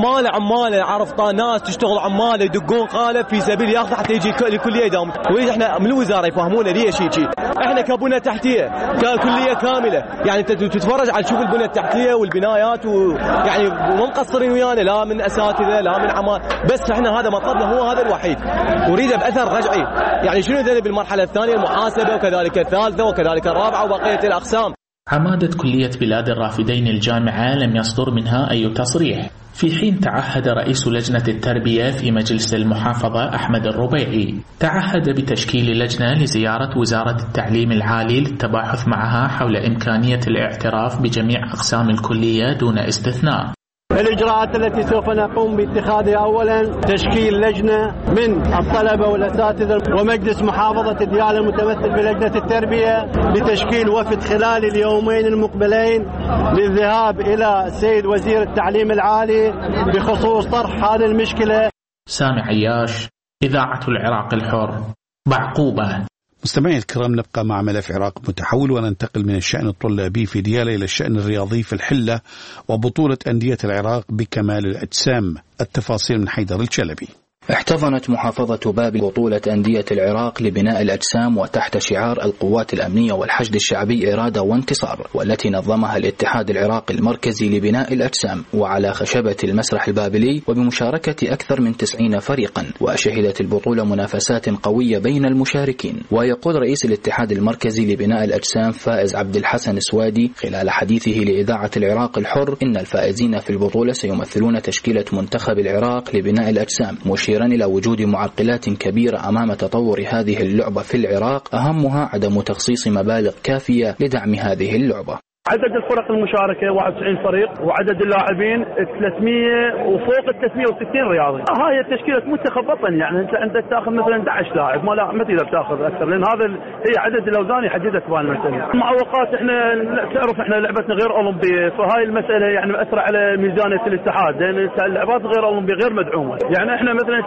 عمالة عرف ناس تشتغل عمالة يدقون قالب في سبيل ياخذ حتى يجي الكلية يداوم. وريد احنا من الوزارة يفهمونا ليش هيك. احنا كبنى تحتية ككلية كاملة، يعني تتفرج على تشوف البنى التحتية والبنايات ويعني مو مقصرين ويانا لا من أساتذة لا من عمال، بس احنا هذا مطلبنا هو هذا الوحيد. وريده بأثر رجعي، يعني شنو ذنب بالمرحلة الثانية المحاسبة وكذلك الثالثة وكذلك الرابعة وبقية الأقسام. عمادة كلية بلاد الرافدين الجامعة لم يصدر منها أي تصريح، في حين تعهد رئيس لجنة التربية في مجلس المحافظة أحمد الربيعي تعهد بتشكيل لجنة لزيارة وزارة التعليم العالي للتباحث معها حول إمكانية الاعتراف بجميع أقسام الكلية دون استثناء. الإجراءات التي سوف نقوم باتخاذها أولا تشكيل لجنة من الطلبة والأساتذة ومجلس محافظة ديالى المتمثل بلجنة التربية لتشكيل وفد خلال اليومين المقبلين للذهاب إلى السيد وزير التعليم العالي بخصوص طرح هذه المشكلة. سامي عياش، إذاعة العراق الحر، بعقوبة. مستمعي الكرام، نبقى مع ملف عراق متحول وننتقل من الشأن الطلابي في ديالى إلى الشأن الرياضي في الحلة وبطولة أندية العراق بكمال الأجسام. التفاصيل من حيدر الشلبي. احتضنت محافظة بابل بطولة أندية العراق لبناء الأجسام وتحت شعار القوات الأمنية والحشد الشعبي إرادة وانتصار، والتي نظمها الاتحاد العراقي المركزي لبناء الأجسام وعلى خشبة المسرح البابلي وبمشاركة أكثر من 90 فريقا. وشهدت البطولة منافسات قوية بين المشاركين. ويقول رئيس الاتحاد المركزي لبناء الأجسام فائز عبد الحسن السوادي خلال حديثه لإذاعة العراق الحر إن الفائزين في البطولة سيمثلون تشكيلة منتخب العراق لبناء الأجسام، مشيرا إلى وجود معرقلات كبيرة أمام تطور هذه اللعبة في العراق، أهمها عدم تخصيص مبالغ كافية لدعم هذه اللعبة. عدد الفرق المشاركة 91 فريق، وعدد اللاعبين 300 وفوق ال 360 رياضي. هاي التشكيلة منتخب وطني، يعني انت عندك تاخذ مثلا 11 لاعب، ما تقدر تاخذ اكثر، لان هذا هي عدد الاوزان يحددها تبان المسألة. المعوقات احنا تعرف احنا لعبتنا غير اولمبيه، فهاي المسألة يعني مأثرة على ميزانية الاتحاد، لان اللعبات غير اولمبيه غير مدعومة. يعني احنا مثلا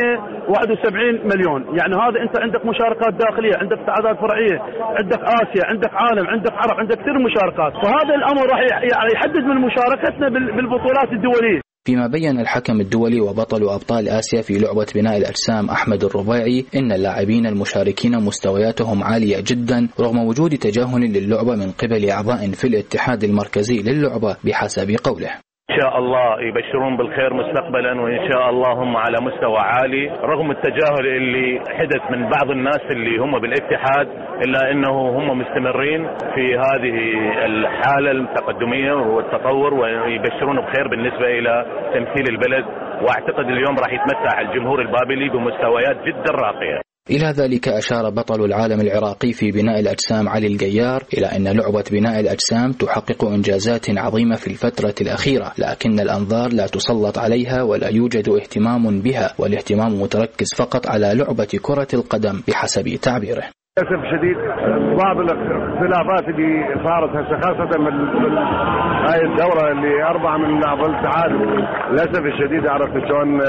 371 مليون، يعني هذا انت عندك مشاركات داخلية، عندك اتحادات فرعية، عندك آسيا، عندك عالم، عندك عرب، عندك كثير مشاركات، فهذا الأمر راح يحدد من مشاركتنا بالبطولات الدولية. فيما بين الحكم الدولي وبطل وأبطال آسيا في لعبة بناء الأجسام أحمد الربيعي إن اللاعبين المشاركين مستوياتهم عالية جدا رغم وجود تجاهل للعبة من قبل أعضاء في الاتحاد المركزي للعبة بحسب قوله. إن شاء الله يبشرون بالخير مستقبلا، وإن شاء الله هم على مستوى عالي رغم التجاهل اللي حدث من بعض الناس اللي هم بالاتحاد، إلا أنه هم مستمرين في هذه الحالة التقدمية والتطور، ويبشرون بخير بالنسبة إلى تمثيل البلد. وأعتقد اليوم راح يتمتع الجمهور البابلي بمستويات جدا راقية. إلى ذلك أشار بطل العالم العراقي في بناء الأجسام علي القيار إلى أن لعبة بناء الأجسام تحقق إنجازات عظيمة في الفترة الأخيرة، لكن الأنظار لا تسلط عليها ولا يوجد اهتمام بها، والاهتمام متركز فقط على لعبة كرة القدم بحسب تعبيره. للأسف الشديد بعض الاختلافات اللي صارت خاصة من هاي الدورة اللي 4 من أعضاء الاتحاد للأسف الشديد عرفت شلون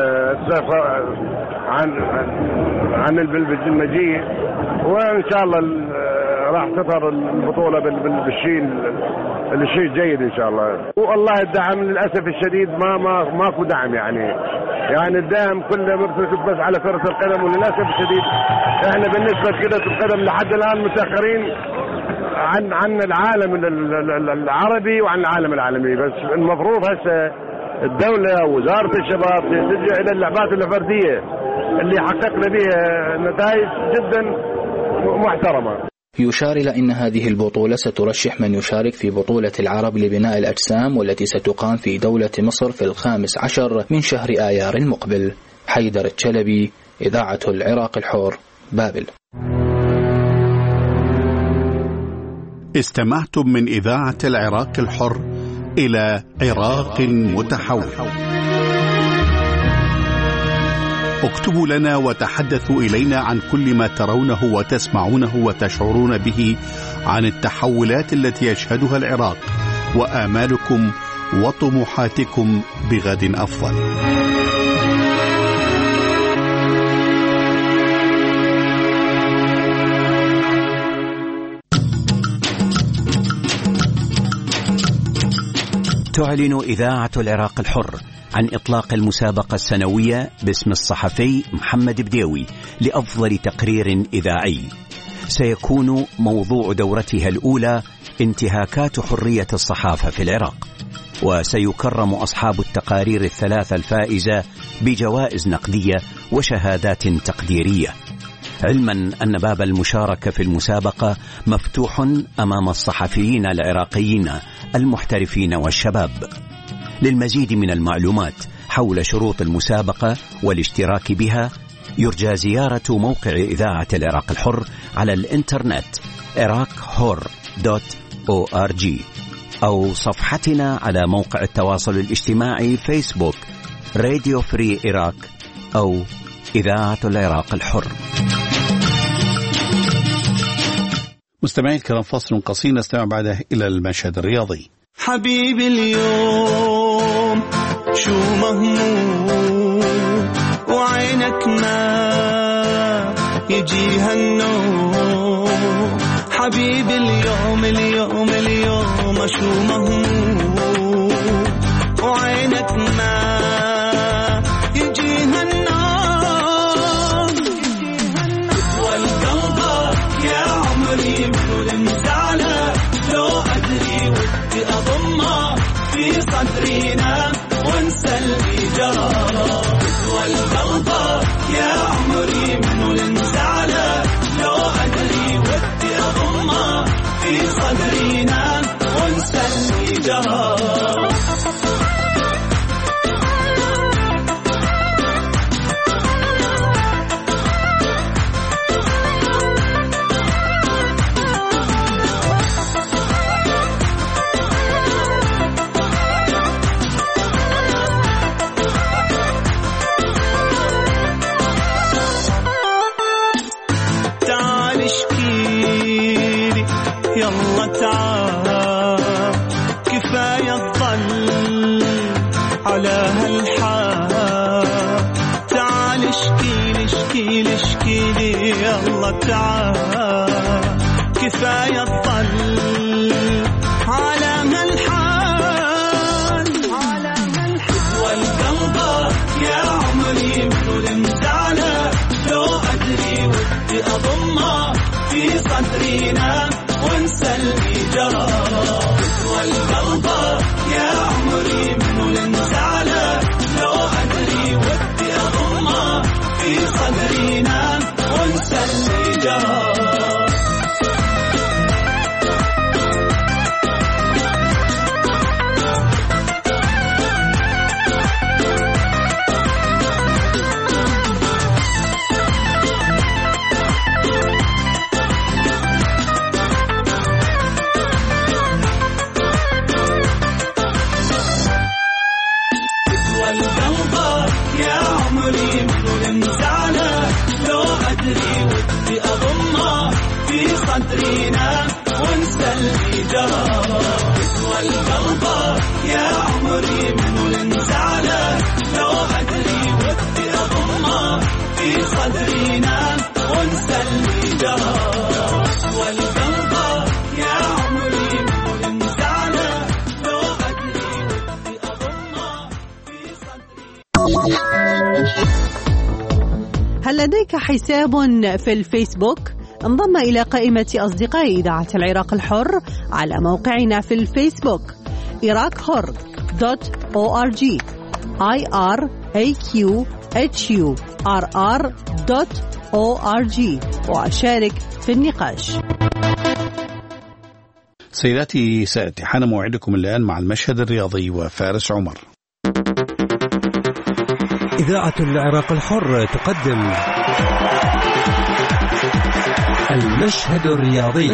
عن المجيء، وإن شاء الله راح تظهر البطولة بالشيء جيد إن شاء الله. والله الدعم للأسف الشديد ماكو دعم، يعني الدعم كله مرتكز بس على كرة القدم، وللأسف الشديد احنا بالنسبة لكرة القدم لحد الآن متأخرين عن العالم العربي وعن العالم العالمي. بس المفروض هسه الدولة ووزارة الشباب تلجأ إلى اللعبات الفردية اللي حققنا بها نتائج جدا محترمة. يشار إلى أن هذه البطولة سترشح من يشارك في بطولة العرب لبناء الأجسام والتي ستقام في دولة مصر في 15 من شهر آيار المقبل. حيدر الشلبي، إذاعة العراق الحر، بابل. استمعتم من إذاعة العراق الحر إلى عراق متحول. اكتبوا لنا وتحدثوا إلينا عن كل ما ترونه وتسمعونه وتشعرون به عن التحولات التي يشهدها العراق وآمالكم وطموحاتكم بغد أفضل. تعلن إذاعة العراق الحر عن إطلاق المسابقة السنوية باسم الصحفي محمد بديوي لأفضل تقرير إذاعي. سيكون موضوع دورتها الأولى انتهاكات حرية الصحافة في العراق، وسيكرم أصحاب التقارير الثلاثة الفائزة بجوائز نقدية وشهادات تقديرية، علما أن باب المشاركة في المسابقة مفتوح أمام الصحفيين العراقيين المحترفين والشباب. للمزيد من المعلومات حول شروط المسابقة والاشتراك بها يرجى زيارة موقع إذاعة العراق الحر على الإنترنت iraqhor.org أو صفحتنا على موقع التواصل الاجتماعي فيسبوك راديو فري عراق أو إذاعة العراق الحر. مستمعي الكرام، فاصل قصير نستمع بعده إلى المشهد الرياضي. حبيبي اليوم شو مهموم وعينك ما يجيها النوم. حبيبي اليوم اليوم اليوم شو مهموم وعينك ما يجيها النوم. والقلب يا عمري من زعلة لو أدري ودي أضمه في صدرينا وانسى اللي جرى. والقلب يا عمري من زعلة لو أدري ودي أضمه في صدرينا وانسى اللي جرى. يلا تعال كفاية الظل على هالحال. تعال اشكيلي اشكيلي اشكيلي يلا تعال كفاية الظل على هالحال. والقلب يا عمري من زعلة لو أدري ودي أضمه في صدرينا وانسى اللي جرى. والقلب يا عمري من زعلة لو أدري ودي أضمه في صدرينا وانسى اللي جرى. صدرينا وانسى اللي جرى. والقلب يا عمري من زعلة لو أدري ودي أضمه في صدرينا وانسى اللي جرى. والقلب يا عمري من زعلة لو أدري ودي أضمه في صدرينا. هل لديك حساب في الفيسبوك؟ انضم إلى قائمة أصدقاء إذاعة العراق الحر على موقعنا في الفيسبوك iraqhor.org iraqhur.org وأشارك في النقاش. سيداتي سادتي، حان موعدكم الآن مع المشهد الرياضي وفارس عمر. إذاعة العراق الحر تقدم المشهد الرياضي.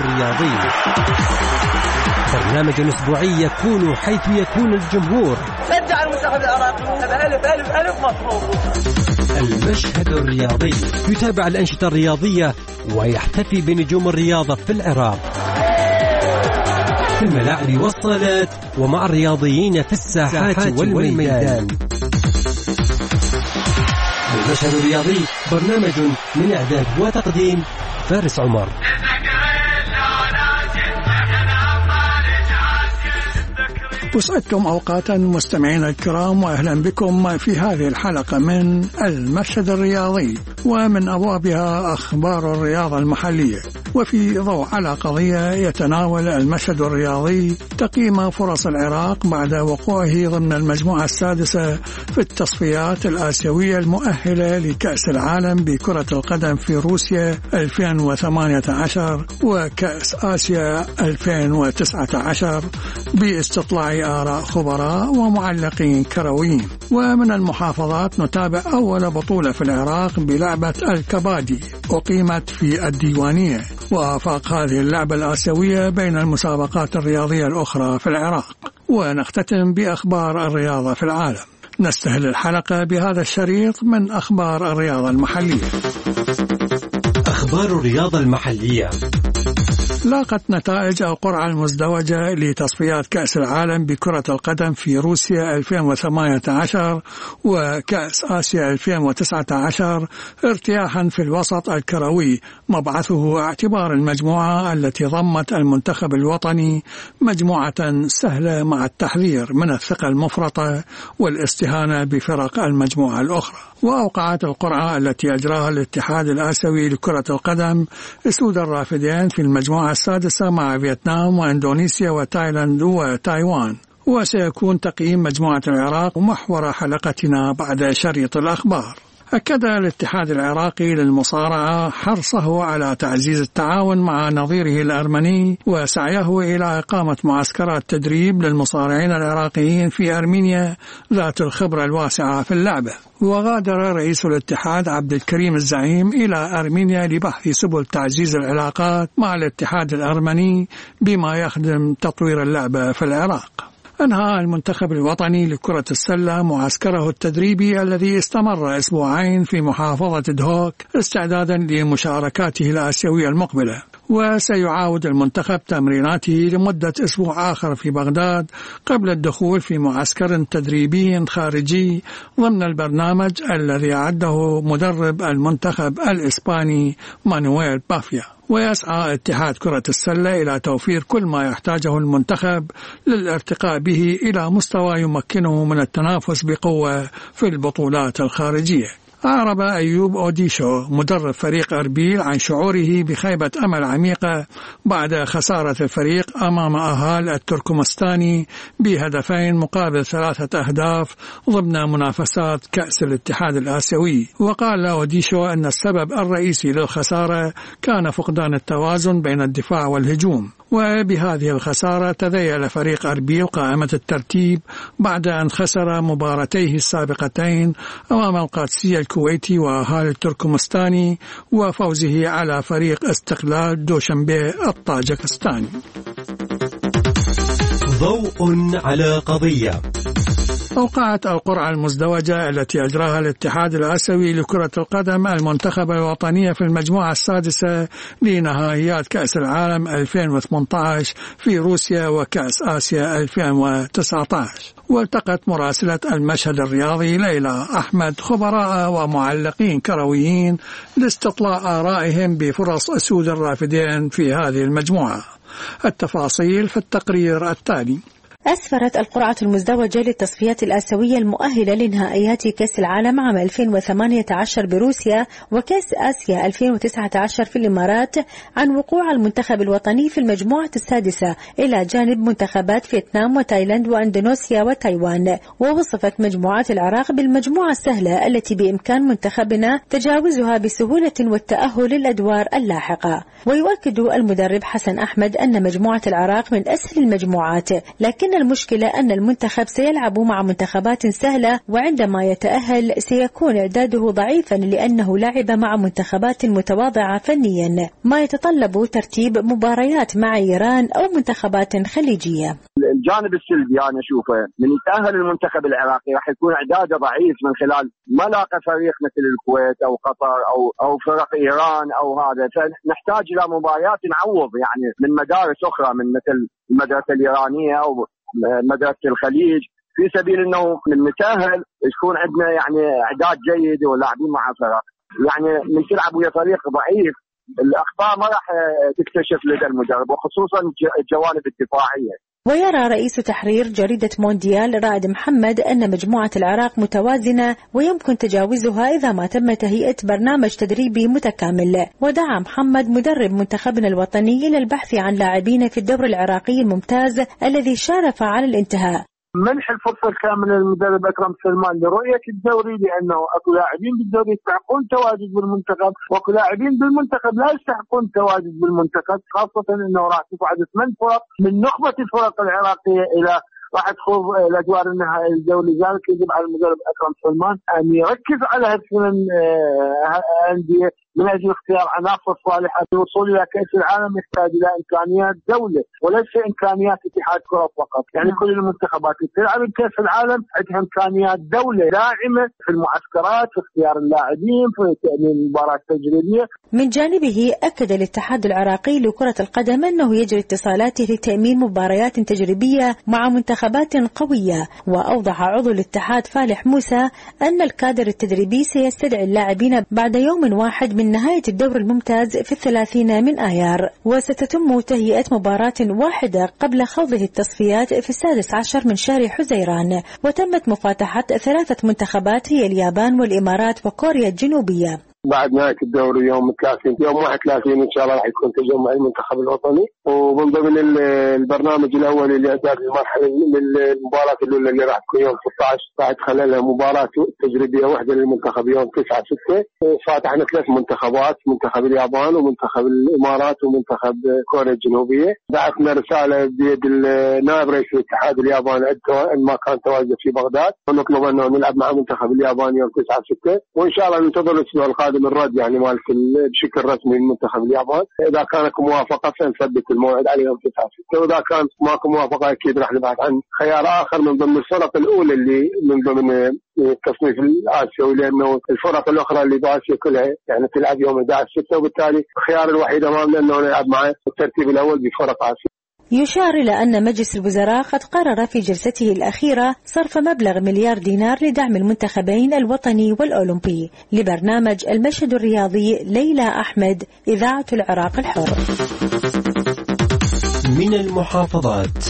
برنامج أسبوعي يكون حيث يكون الجمهور. شجع المنتخب العراقي. ألف مطلوب. المشهد الرياضي يتابع الأنشطة الرياضية ويحتفي بنجوم الرياضة في العراق في الملاعب والصالات ومع الرياضيين في الساحات والميدان. المشهد الرياضي برنامج من إعداد وتقديم فارس عمر. أسعدكم أوقاتا مستمعينا الكرام، وأهلا بكم في هذه الحلقة من المشهد الرياضي، ومن أبوابها أخبار الرياضة المحلية. وفي ضوء على قضية يتناول المشهد الرياضي تقييم فرص العراق بعد وقوعه ضمن المجموعة السادسة في التصفيات الآسيوية المؤهلة لكأس العالم بكرة القدم في روسيا 2018 وكأس آسيا 2019 باستطلاع آراء خبراء ومعلقين كرويين. ومن المحافظات نتابع أول بطولة في العراق بلعبة الكبادي أقيمت في الديوانية، وآفاق هذه اللعبة الآسيوية بين المسابقات الرياضية الأخرى في العراق. ونختتم بأخبار الرياضة في العالم. نستهل الحلقة بهذا الشريط من أخبار الرياضة المحلية. أخبار الرياضة المحلية. لاقت نتائج القرعة المزدوجة لتصفيات كأس العالم بكرة القدم في روسيا 2018 وكأس آسيا 2019 ارتياحا في الوسط الكروي، مبعثه اعتبار المجموعة التي ضمت المنتخب الوطني مجموعة سهلة مع التحذير من الثقة المفرطة والاستهانة بفرق المجموعة الأخرى. وأوقعت القرعة التي أجراها الاتحاد الآسيوي لكرة القدم أسود الرافدين في المجموعة السادسة مع فيتنام وإندونيسيا وتايلاند وتايوان. وسيكون تقييم مجموعة العراق محور حلقتنا بعد شريط الأخبار. أكد الاتحاد العراقي للمصارعة حرصه على تعزيز التعاون مع نظيره الأرمني وسعيه إلى إقامة معسكرات تدريب للمصارعين العراقيين في أرمينيا ذات الخبرة الواسعة في اللعبة. وغادر رئيس الاتحاد عبد الكريم الزعيم إلى أرمينيا لبحث سبل تعزيز العلاقات مع الاتحاد الأرمني بما يخدم تطوير اللعبة في العراق. أنهى المنتخب الوطني لكرة السلة معسكره التدريبي الذي استمر أسبوعين في محافظة دهوك استعدادا لمشاركاته الآسيوية المقبلة. وسيعاود المنتخب تمريناته لمدة أسبوع آخر في بغداد قبل الدخول في معسكر تدريبي خارجي ضمن البرنامج الذي أعده مدرب المنتخب الإسباني مانويل بافيا. ويسعى اتحاد كرة السلة إلى توفير كل ما يحتاجه المنتخب للارتقاء به إلى مستوى يمكنه من التنافس بقوة في البطولات الخارجية. أعرب أيوب أوديشو مدرب فريق أربيل عن شعوره بخيبة أمل عميقة بعد خسارة الفريق أمام أهال التركمستاني بهدفين مقابل 3 أهداف ضمن منافسات كأس الاتحاد الآسيوي. وقال أوديشو أن السبب الرئيسي للخسارة كان فقدان التوازن بين الدفاع والهجوم. وبهذه الخسارة تذيل فريق أربيل قائمة الترتيب بعد أن خسر مباراتيه السابقتين أمام القادسية الكويتي وأهال التركمستاني وفوزه على فريق استقلال دوشنبه الطاجكستاني. ضوء على قضية. أوقعت القرعة المزدوجة التي أجراها الاتحاد الآسيوي لكرة القدم المنتخب الوطني في المجموعة السادسة لنهائيات كأس العالم 2018 في روسيا وكأس آسيا 2019. والتقت مراسلة المشهد الرياضي ليلى أحمد خبراء ومعلقين كرويين لاستطلاع آرائهم بفرص أسود الرافدين في هذه المجموعة. التفاصيل في التقرير التالي. أسفرت القرعة المزدوجة للتصفيات الآسيوية المؤهلة لنهائيات كأس العالم عام 2018 بروسيا وكأس آسيا 2019 في الإمارات عن وقوع المنتخب الوطني في المجموعة السادسة إلى جانب منتخبات فيتنام وتايلاند وأندونيسيا وتايوان. ووصفت مجموعة العراق بالمجموعة السهلة التي بإمكان منتخبنا تجاوزها بسهولة والتأهل للأدوار اللاحقة. ويؤكد المدرب حسن أحمد أن مجموعة العراق من أسهل المجموعات، لكن لكن المشكلة أن المنتخب سيلعب مع منتخبات سهلة، وعندما يتأهل سيكون إعداده ضعيفا لأنه لعب مع منتخبات متواضعة فنيا، ما يتطلب ترتيب مباريات مع إيران أو منتخبات خليجية. الجانب السلبي أنا أشوفه من يتأهل المنتخب العراقي راح يكون إعداده ضعيف من خلال ما لاقى فريق مثل الكويت أو قطر أو فرق إيران أو هذا، فنحتاج إلى مباريات نعوض يعني من مدارس أخرى من مثل المدرسة الإيرانية أو مدرسة الخليج، في سبيل أنه من نتأهل يكون عندنا يعني إعداد جيد ولاعبين مع فرق. يعني من تلعب ويا فريق ضعيف الأخطاء ما راح تكتشف لدى المدرب، وخصوصا الجوانب الدفاعية. ويرى رئيس تحرير جريدة مونديال رائد محمد أن مجموعة العراق متوازنة ويمكن تجاوزها إذا ما تم تهيئة برنامج تدريبي متكامل. ودعا محمد مدرب منتخبنا الوطني إلى البحث عن لاعبين في الدوري العراقي الممتاز الذي شارف على الانتهاء. منح الفرصة الكاملة للمدرب أكرم سلمان لرؤية الدوري، لأنه أكو لاعبين بالدوري يستحقون التواجد بالمنتخب، وأكو لاعبين بالمنتخب لا يستحقون التواجد بالمنتخب، خاصة أنه راح تصعد 8 فرق من نخبة الفرق العراقية إلى راح تخوض الأدوار النهائية للدوري. لذلك يجب على المدرب أكرم سلمان أن يركز على هدف من أندية من أجل اختيار عناصر صالحة. الوصول إلى كأس العالم يحتاج إلى إمكانيات دولة وليس إمكانيات اتحاد كرة فقط. يعني كل المنتخبات اللي تلعب بكأس العالم عندها إمكانيات دولة داعمة في المعسكرات، في اختيار اللاعبين، في تأمين مباراة تجريبية. من جانبه أكد الاتحاد العراقي لكرة القدم أنه يجري اتصالاته لتأمين مباريات تجريبية مع منتخبات قوية. وأوضح عضو الاتحاد فالح موسى أن الكادر التدريبي سيستدعي اللاعبين بعد يوم واحد من نهاية الدور الممتاز في 30 من آيار، وستتم تهيئة مباراة واحدة قبل خوضه التصفيات في 16 من شهر حزيران. وتمت مفاتحة 3 منتخبات هي اليابان والإمارات وكوريا الجنوبية. بعد نهاية الدوري يوم 30 يوم 31 إن شاء الله راح يكون تجمع المنتخب الوطني، ومن ضمن البرنامج الأول لإعداد المرحلة للمباراة الأولى اللي راح تكون يوم 16 راح تخللها مباراة تجريبية واحدة للمنتخب يوم 9/6. فاتحنا 3 منتخبات، منتخب اليابان ومنتخب الإمارات ومنتخب كوريا الجنوبية. بعثنا رسالة بيد نائب رئيس الاتحاد الياباني ما كان تواجد في بغداد، ونطلب أنه نلعب مع منتخب اليابان يوم 9/6، وإن شاء الله ننتظر الأسبوع القادم الرد يعني مالك بشكل رسمي من منتخب اليابان. إذا كانت موافقة سنثبت الموعد على يوم 9/6، وإذا كان ماكو موافقة أكيد راح نبحث عن خيار آخر من ضمن الفرق الأولى اللي من ضمن التصنيف الآسيوي، لأنه الفرق الأخرى اللي بآسيا كلها يعني تلعب يوم 11/6، وبالتالي الخيار الوحيد أمامنا أنه نلعب مع الترتيب الأول بفرق آسيا. يشار إلى أن مجلس الوزراء قد قرر في جلسته الأخيرة صرف مبلغ $1 مليار لدعم المنتخبين الوطني والأولمبي. لبرنامج المشهد الرياضي ليلى أحمد، إذاعة العراق الحر. من المحافظات.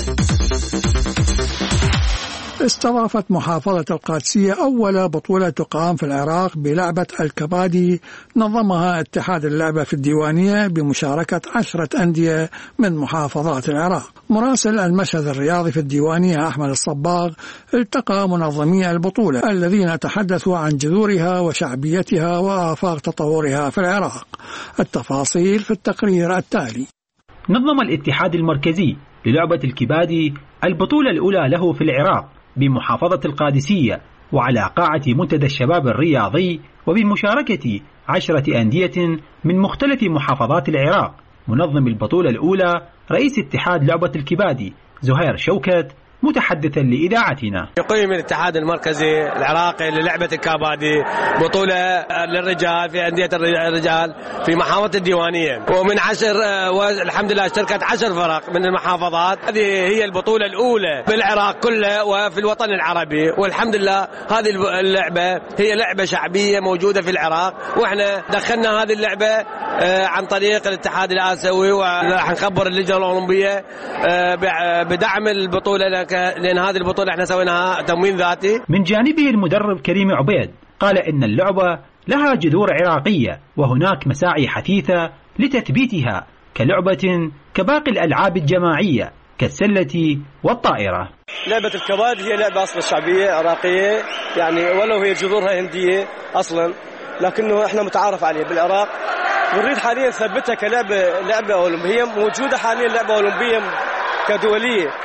استضافت محافظة القادسية أول بطولة تقام في العراق بلعبة الكبادي، نظمها اتحاد اللعبة في الديوانية بمشاركة 10 أندية من محافظات العراق. مراسل المشهد الرياضي في الديوانية أحمد الصباغ التقى منظمي البطولة الذين تحدثوا عن جذورها وشعبيتها وآفاق تطورها في العراق. التفاصيل في التقرير التالي. نظم الاتحاد المركزي للعبة الكبادي البطولة الأولى له في العراق بمحافظة القادسية، وعلى قاعة منتدى الشباب الرياضي، وبمشاركة 10 أندية من مختلف محافظات العراق. منظم البطولة الأولى رئيس اتحاد لعبة الكبادي زهير شوكت متحدثا لإذاعتنا. يقيم الاتحاد المركزي العراقي للعبة الكبادي بطولة للرجال في أندية الرجال في محافظة الديوانية، ومن 10 والحمد لله اشتركت 10 فرق من المحافظات. هذه هي البطولة الأولى بالعراق كله وفي الوطن العربي، والحمد لله هذه اللعبة هي لعبة شعبية موجودة في العراق، وإحنا دخلنا هذه اللعبة عن طريق الاتحاد الآسيوي، وراح نخبر اللجنة الأولمبية بدعم البطولة، لأن هذه البطولة احنا سويناها تموين ذاتي. من جانبه المدرب كريم عبيد قال إن اللعبة لها جذور عراقية، وهناك مساعي حثيثة لتثبيتها كلعبة كباقي الألعاب الجماعية كالسلة والطائرة. لعبة الكبادي هي لعبة أصلا شعبية عراقية، يعني ولو هي جذورها هندية أصلا، لكنه احنا متعارف عليه بالعراق، ونريد حاليا نثبتها كلعبة أولمبية موجودة حاليا، لعبة أولمبية كدولية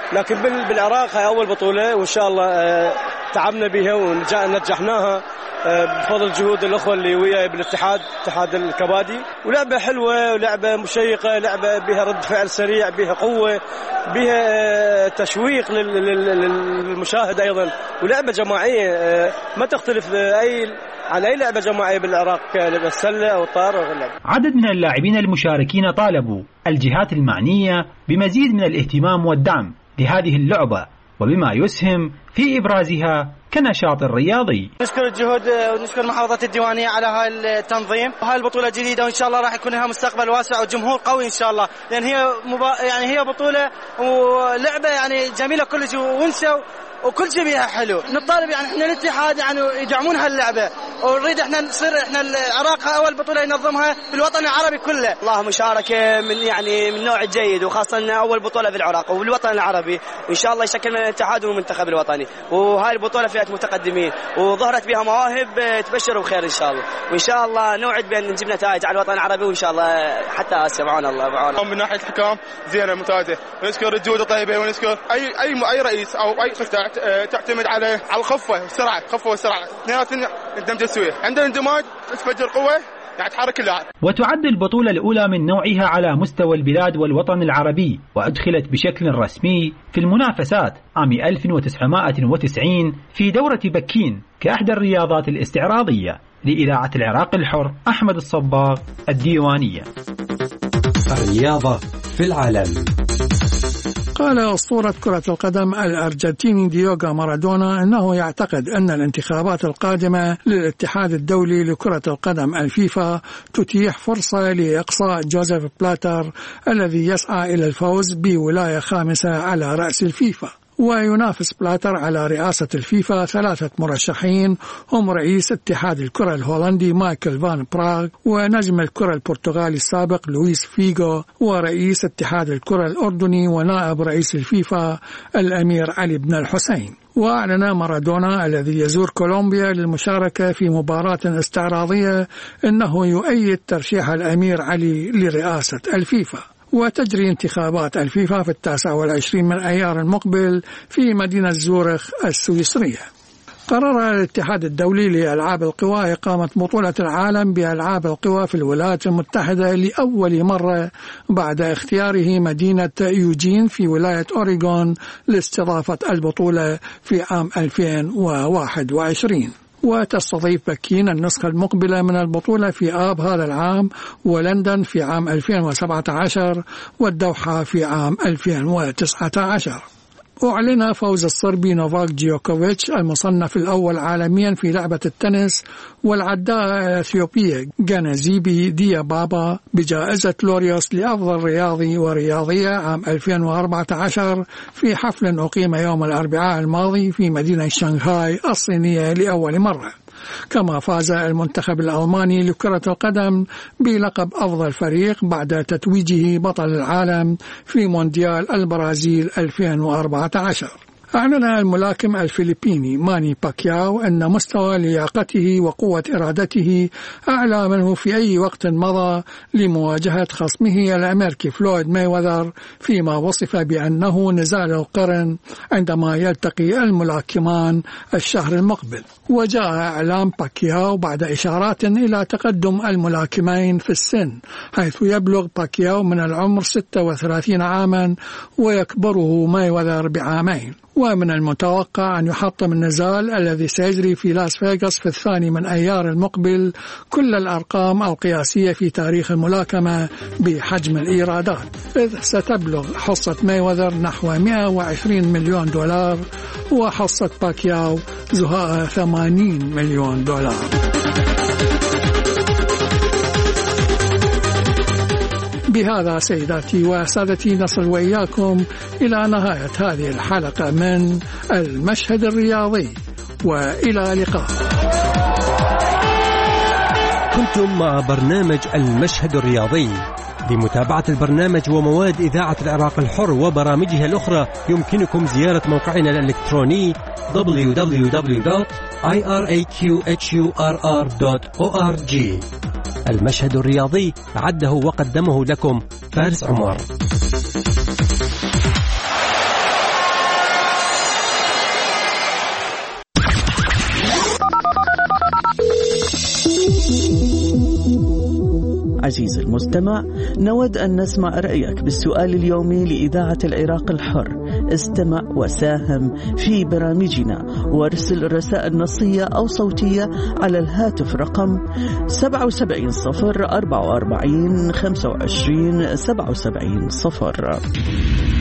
لكن بالعراق هاي أول بطولة وإن شاء الله تعبنا بها ونجحناها بفضل جهود الأخوة اللي وياي بالاتحاد، اتحاد الكبادي. ولعبة حلوة ولعبة مشيقة، لعبة بها رد فعل سريع، بها قوة، بها تشويق للمشاهد أيضا، ولعبة جماعية ما تختلف عن أي لعبة جماعية بالعراق كالسلة أو الطار أو غيرها. عدد من اللاعبين المشاركين طالبوا الجهات المعنية بمزيد من الاهتمام والدعم لهذه اللعبة وبما يسهم في إبرازها كنشاط رياضي. نشكر الجهود ونشكر محافظة الديوانية على هاي التنظيم، وهاي البطولة جديدة وإن شاء الله راح يكون لها مستقبل واسع وجمهور قوي إن شاء الله، لأن هي بطولة ولعبة جميلة كل شيء ونسوا وكل شيء بيها حلو. نطالب احنا الاتحاد يدعمون هاللعبة، ونريد احنا نصير العراق اول بطولة ينظمها بالوطن العربي كله. الله مشاركة من نوع جيد، وخاصة اول بطولة في العراق وبالوطن العربي، وان شاء الله يشكل من الاتحاد والمنتخب الوطني. وهاي البطولة فئة متقدمين وظهرت بها مواهب تبشر بخير ان شاء الله، وان شاء الله نوعد بان نجيب نتائج على الوطن العربي وان شاء الله حتى اسيا. معنا الله معنا. من ناحية الحكام زينة ممتازة، ونشكر الجهود الطيبة، ونشكر اي رئيس او اي قطاع تعتمد على الخفة والسرعة اثنيناتهم الدمج السوية. عندنا اندماج تفجر قوة تحرك اللاعب. وتعد البطولة الأولى من نوعها على مستوى البلاد والوطن العربي، وأدخلت بشكل رسمي في المنافسات عام 1990 في دورة بكين كأحدى الرياضات الاستعراضية. لإذاعة العراق الحر، أحمد الصباغ، الديوانية. الرياضة في العالم. قال أسطورة كرة القدم الأرجنتيني دييغو مارادونا أنه يعتقد أن الانتخابات القادمة للاتحاد الدولي لكرة القدم الفيفا تتيح فرصة لإقصاء جوزيف بلاتر الذي يسعى إلى الفوز بولاية خامسة على رأس الفيفا. وينافس بلاتر على رئاسة الفيفا 3 مرشحين هم رئيس اتحاد الكرة الهولندي مايكل فان براغ، ونجم الكرة البرتغالي السابق لويس فيغو، ورئيس اتحاد الكرة الأردني ونائب رئيس الفيفا الأمير علي بن الحسين. وأعلن مارادونا الذي يزور كولومبيا للمشاركة في مباراة استعراضية أنه يؤيد ترشيح الأمير علي لرئاسة الفيفا. وتجري انتخابات الفيفا في 29 من أيار المقبل في مدينة زورخ السويسرية. قرر الاتحاد الدولي لألعاب القوى إقامة بطولة العالم بألعاب القوى في الولايات المتحدة لأول مرة بعد اختياره مدينة يوجين في ولاية أوريغون لاستضافة البطولة في عام 2021. وتستضيف بكين النسخة المقبلة من البطولة في آب هذا العام، ولندن في عام 2017، والدوحة في عام 2019. أعلن فوز الصربي نوفاك جوكوفيتش المصنف الأول عالميا في لعبة التنس والعداء الأثيوبية جانزيبي ديا بابا بجائزة لوريوس لأفضل رياضي ورياضية عام 2014 في حفل أقيم يوم الأربعاء الماضي في مدينة شنغهاي الصينية لأول مرة. كما فاز المنتخب الألماني لكرة القدم بلقب أفضل فريق بعد تتويجه بطل العالم في مونديال البرازيل 2014. أعلن الملاكم الفلبيني ماني باكياو أن مستوى لياقته وقوة إرادته أعلى منه في أي وقت مضى لمواجهة خصمه الأمريكي فلويد مايوذر، فيما وصف بأنه نزال القرن عندما يلتقي الملاكمان الشهر المقبل. وجاء إعلام باكياو بعد إشارات إلى تقدم الملاكمين في السن، حيث يبلغ باكياو من العمر 36 عاما ويكبره مايوذر بعامين. ومن المتوقع أن يحطم النزال الذي سيجري في لاس فيغاس في 2 من أيار المقبل كل الأرقام القياسية في تاريخ الملاكمة بحجم الإيرادات، إذ ستبلغ حصة مايوذر نحو 120 مليون دولار وحصة باكياو زهاء 80 مليون دولار. بهذا سيداتي وسادتي نصل وإياكم إلى نهاية هذه الحلقة من المشهد الرياضي، وإلى اللقاء. كنتم مع برنامج المشهد الرياضي. لمتابعة البرنامج ومواد إذاعة العراق الحر وبرامجها الأخرى يمكنكم زيارة موقعنا الإلكتروني www.iraqhurr.org. المشهد الرياضي عده وقدمه لكم فارس عمر. عزيزي المستمع، نود أن نسمع رأيك بالسؤال اليومي لإذاعة العراق الحر. استمع وساهم في برامجنا وارسل رسائل نصية أو صوتية على الهاتف رقم 77 044 25 77 0.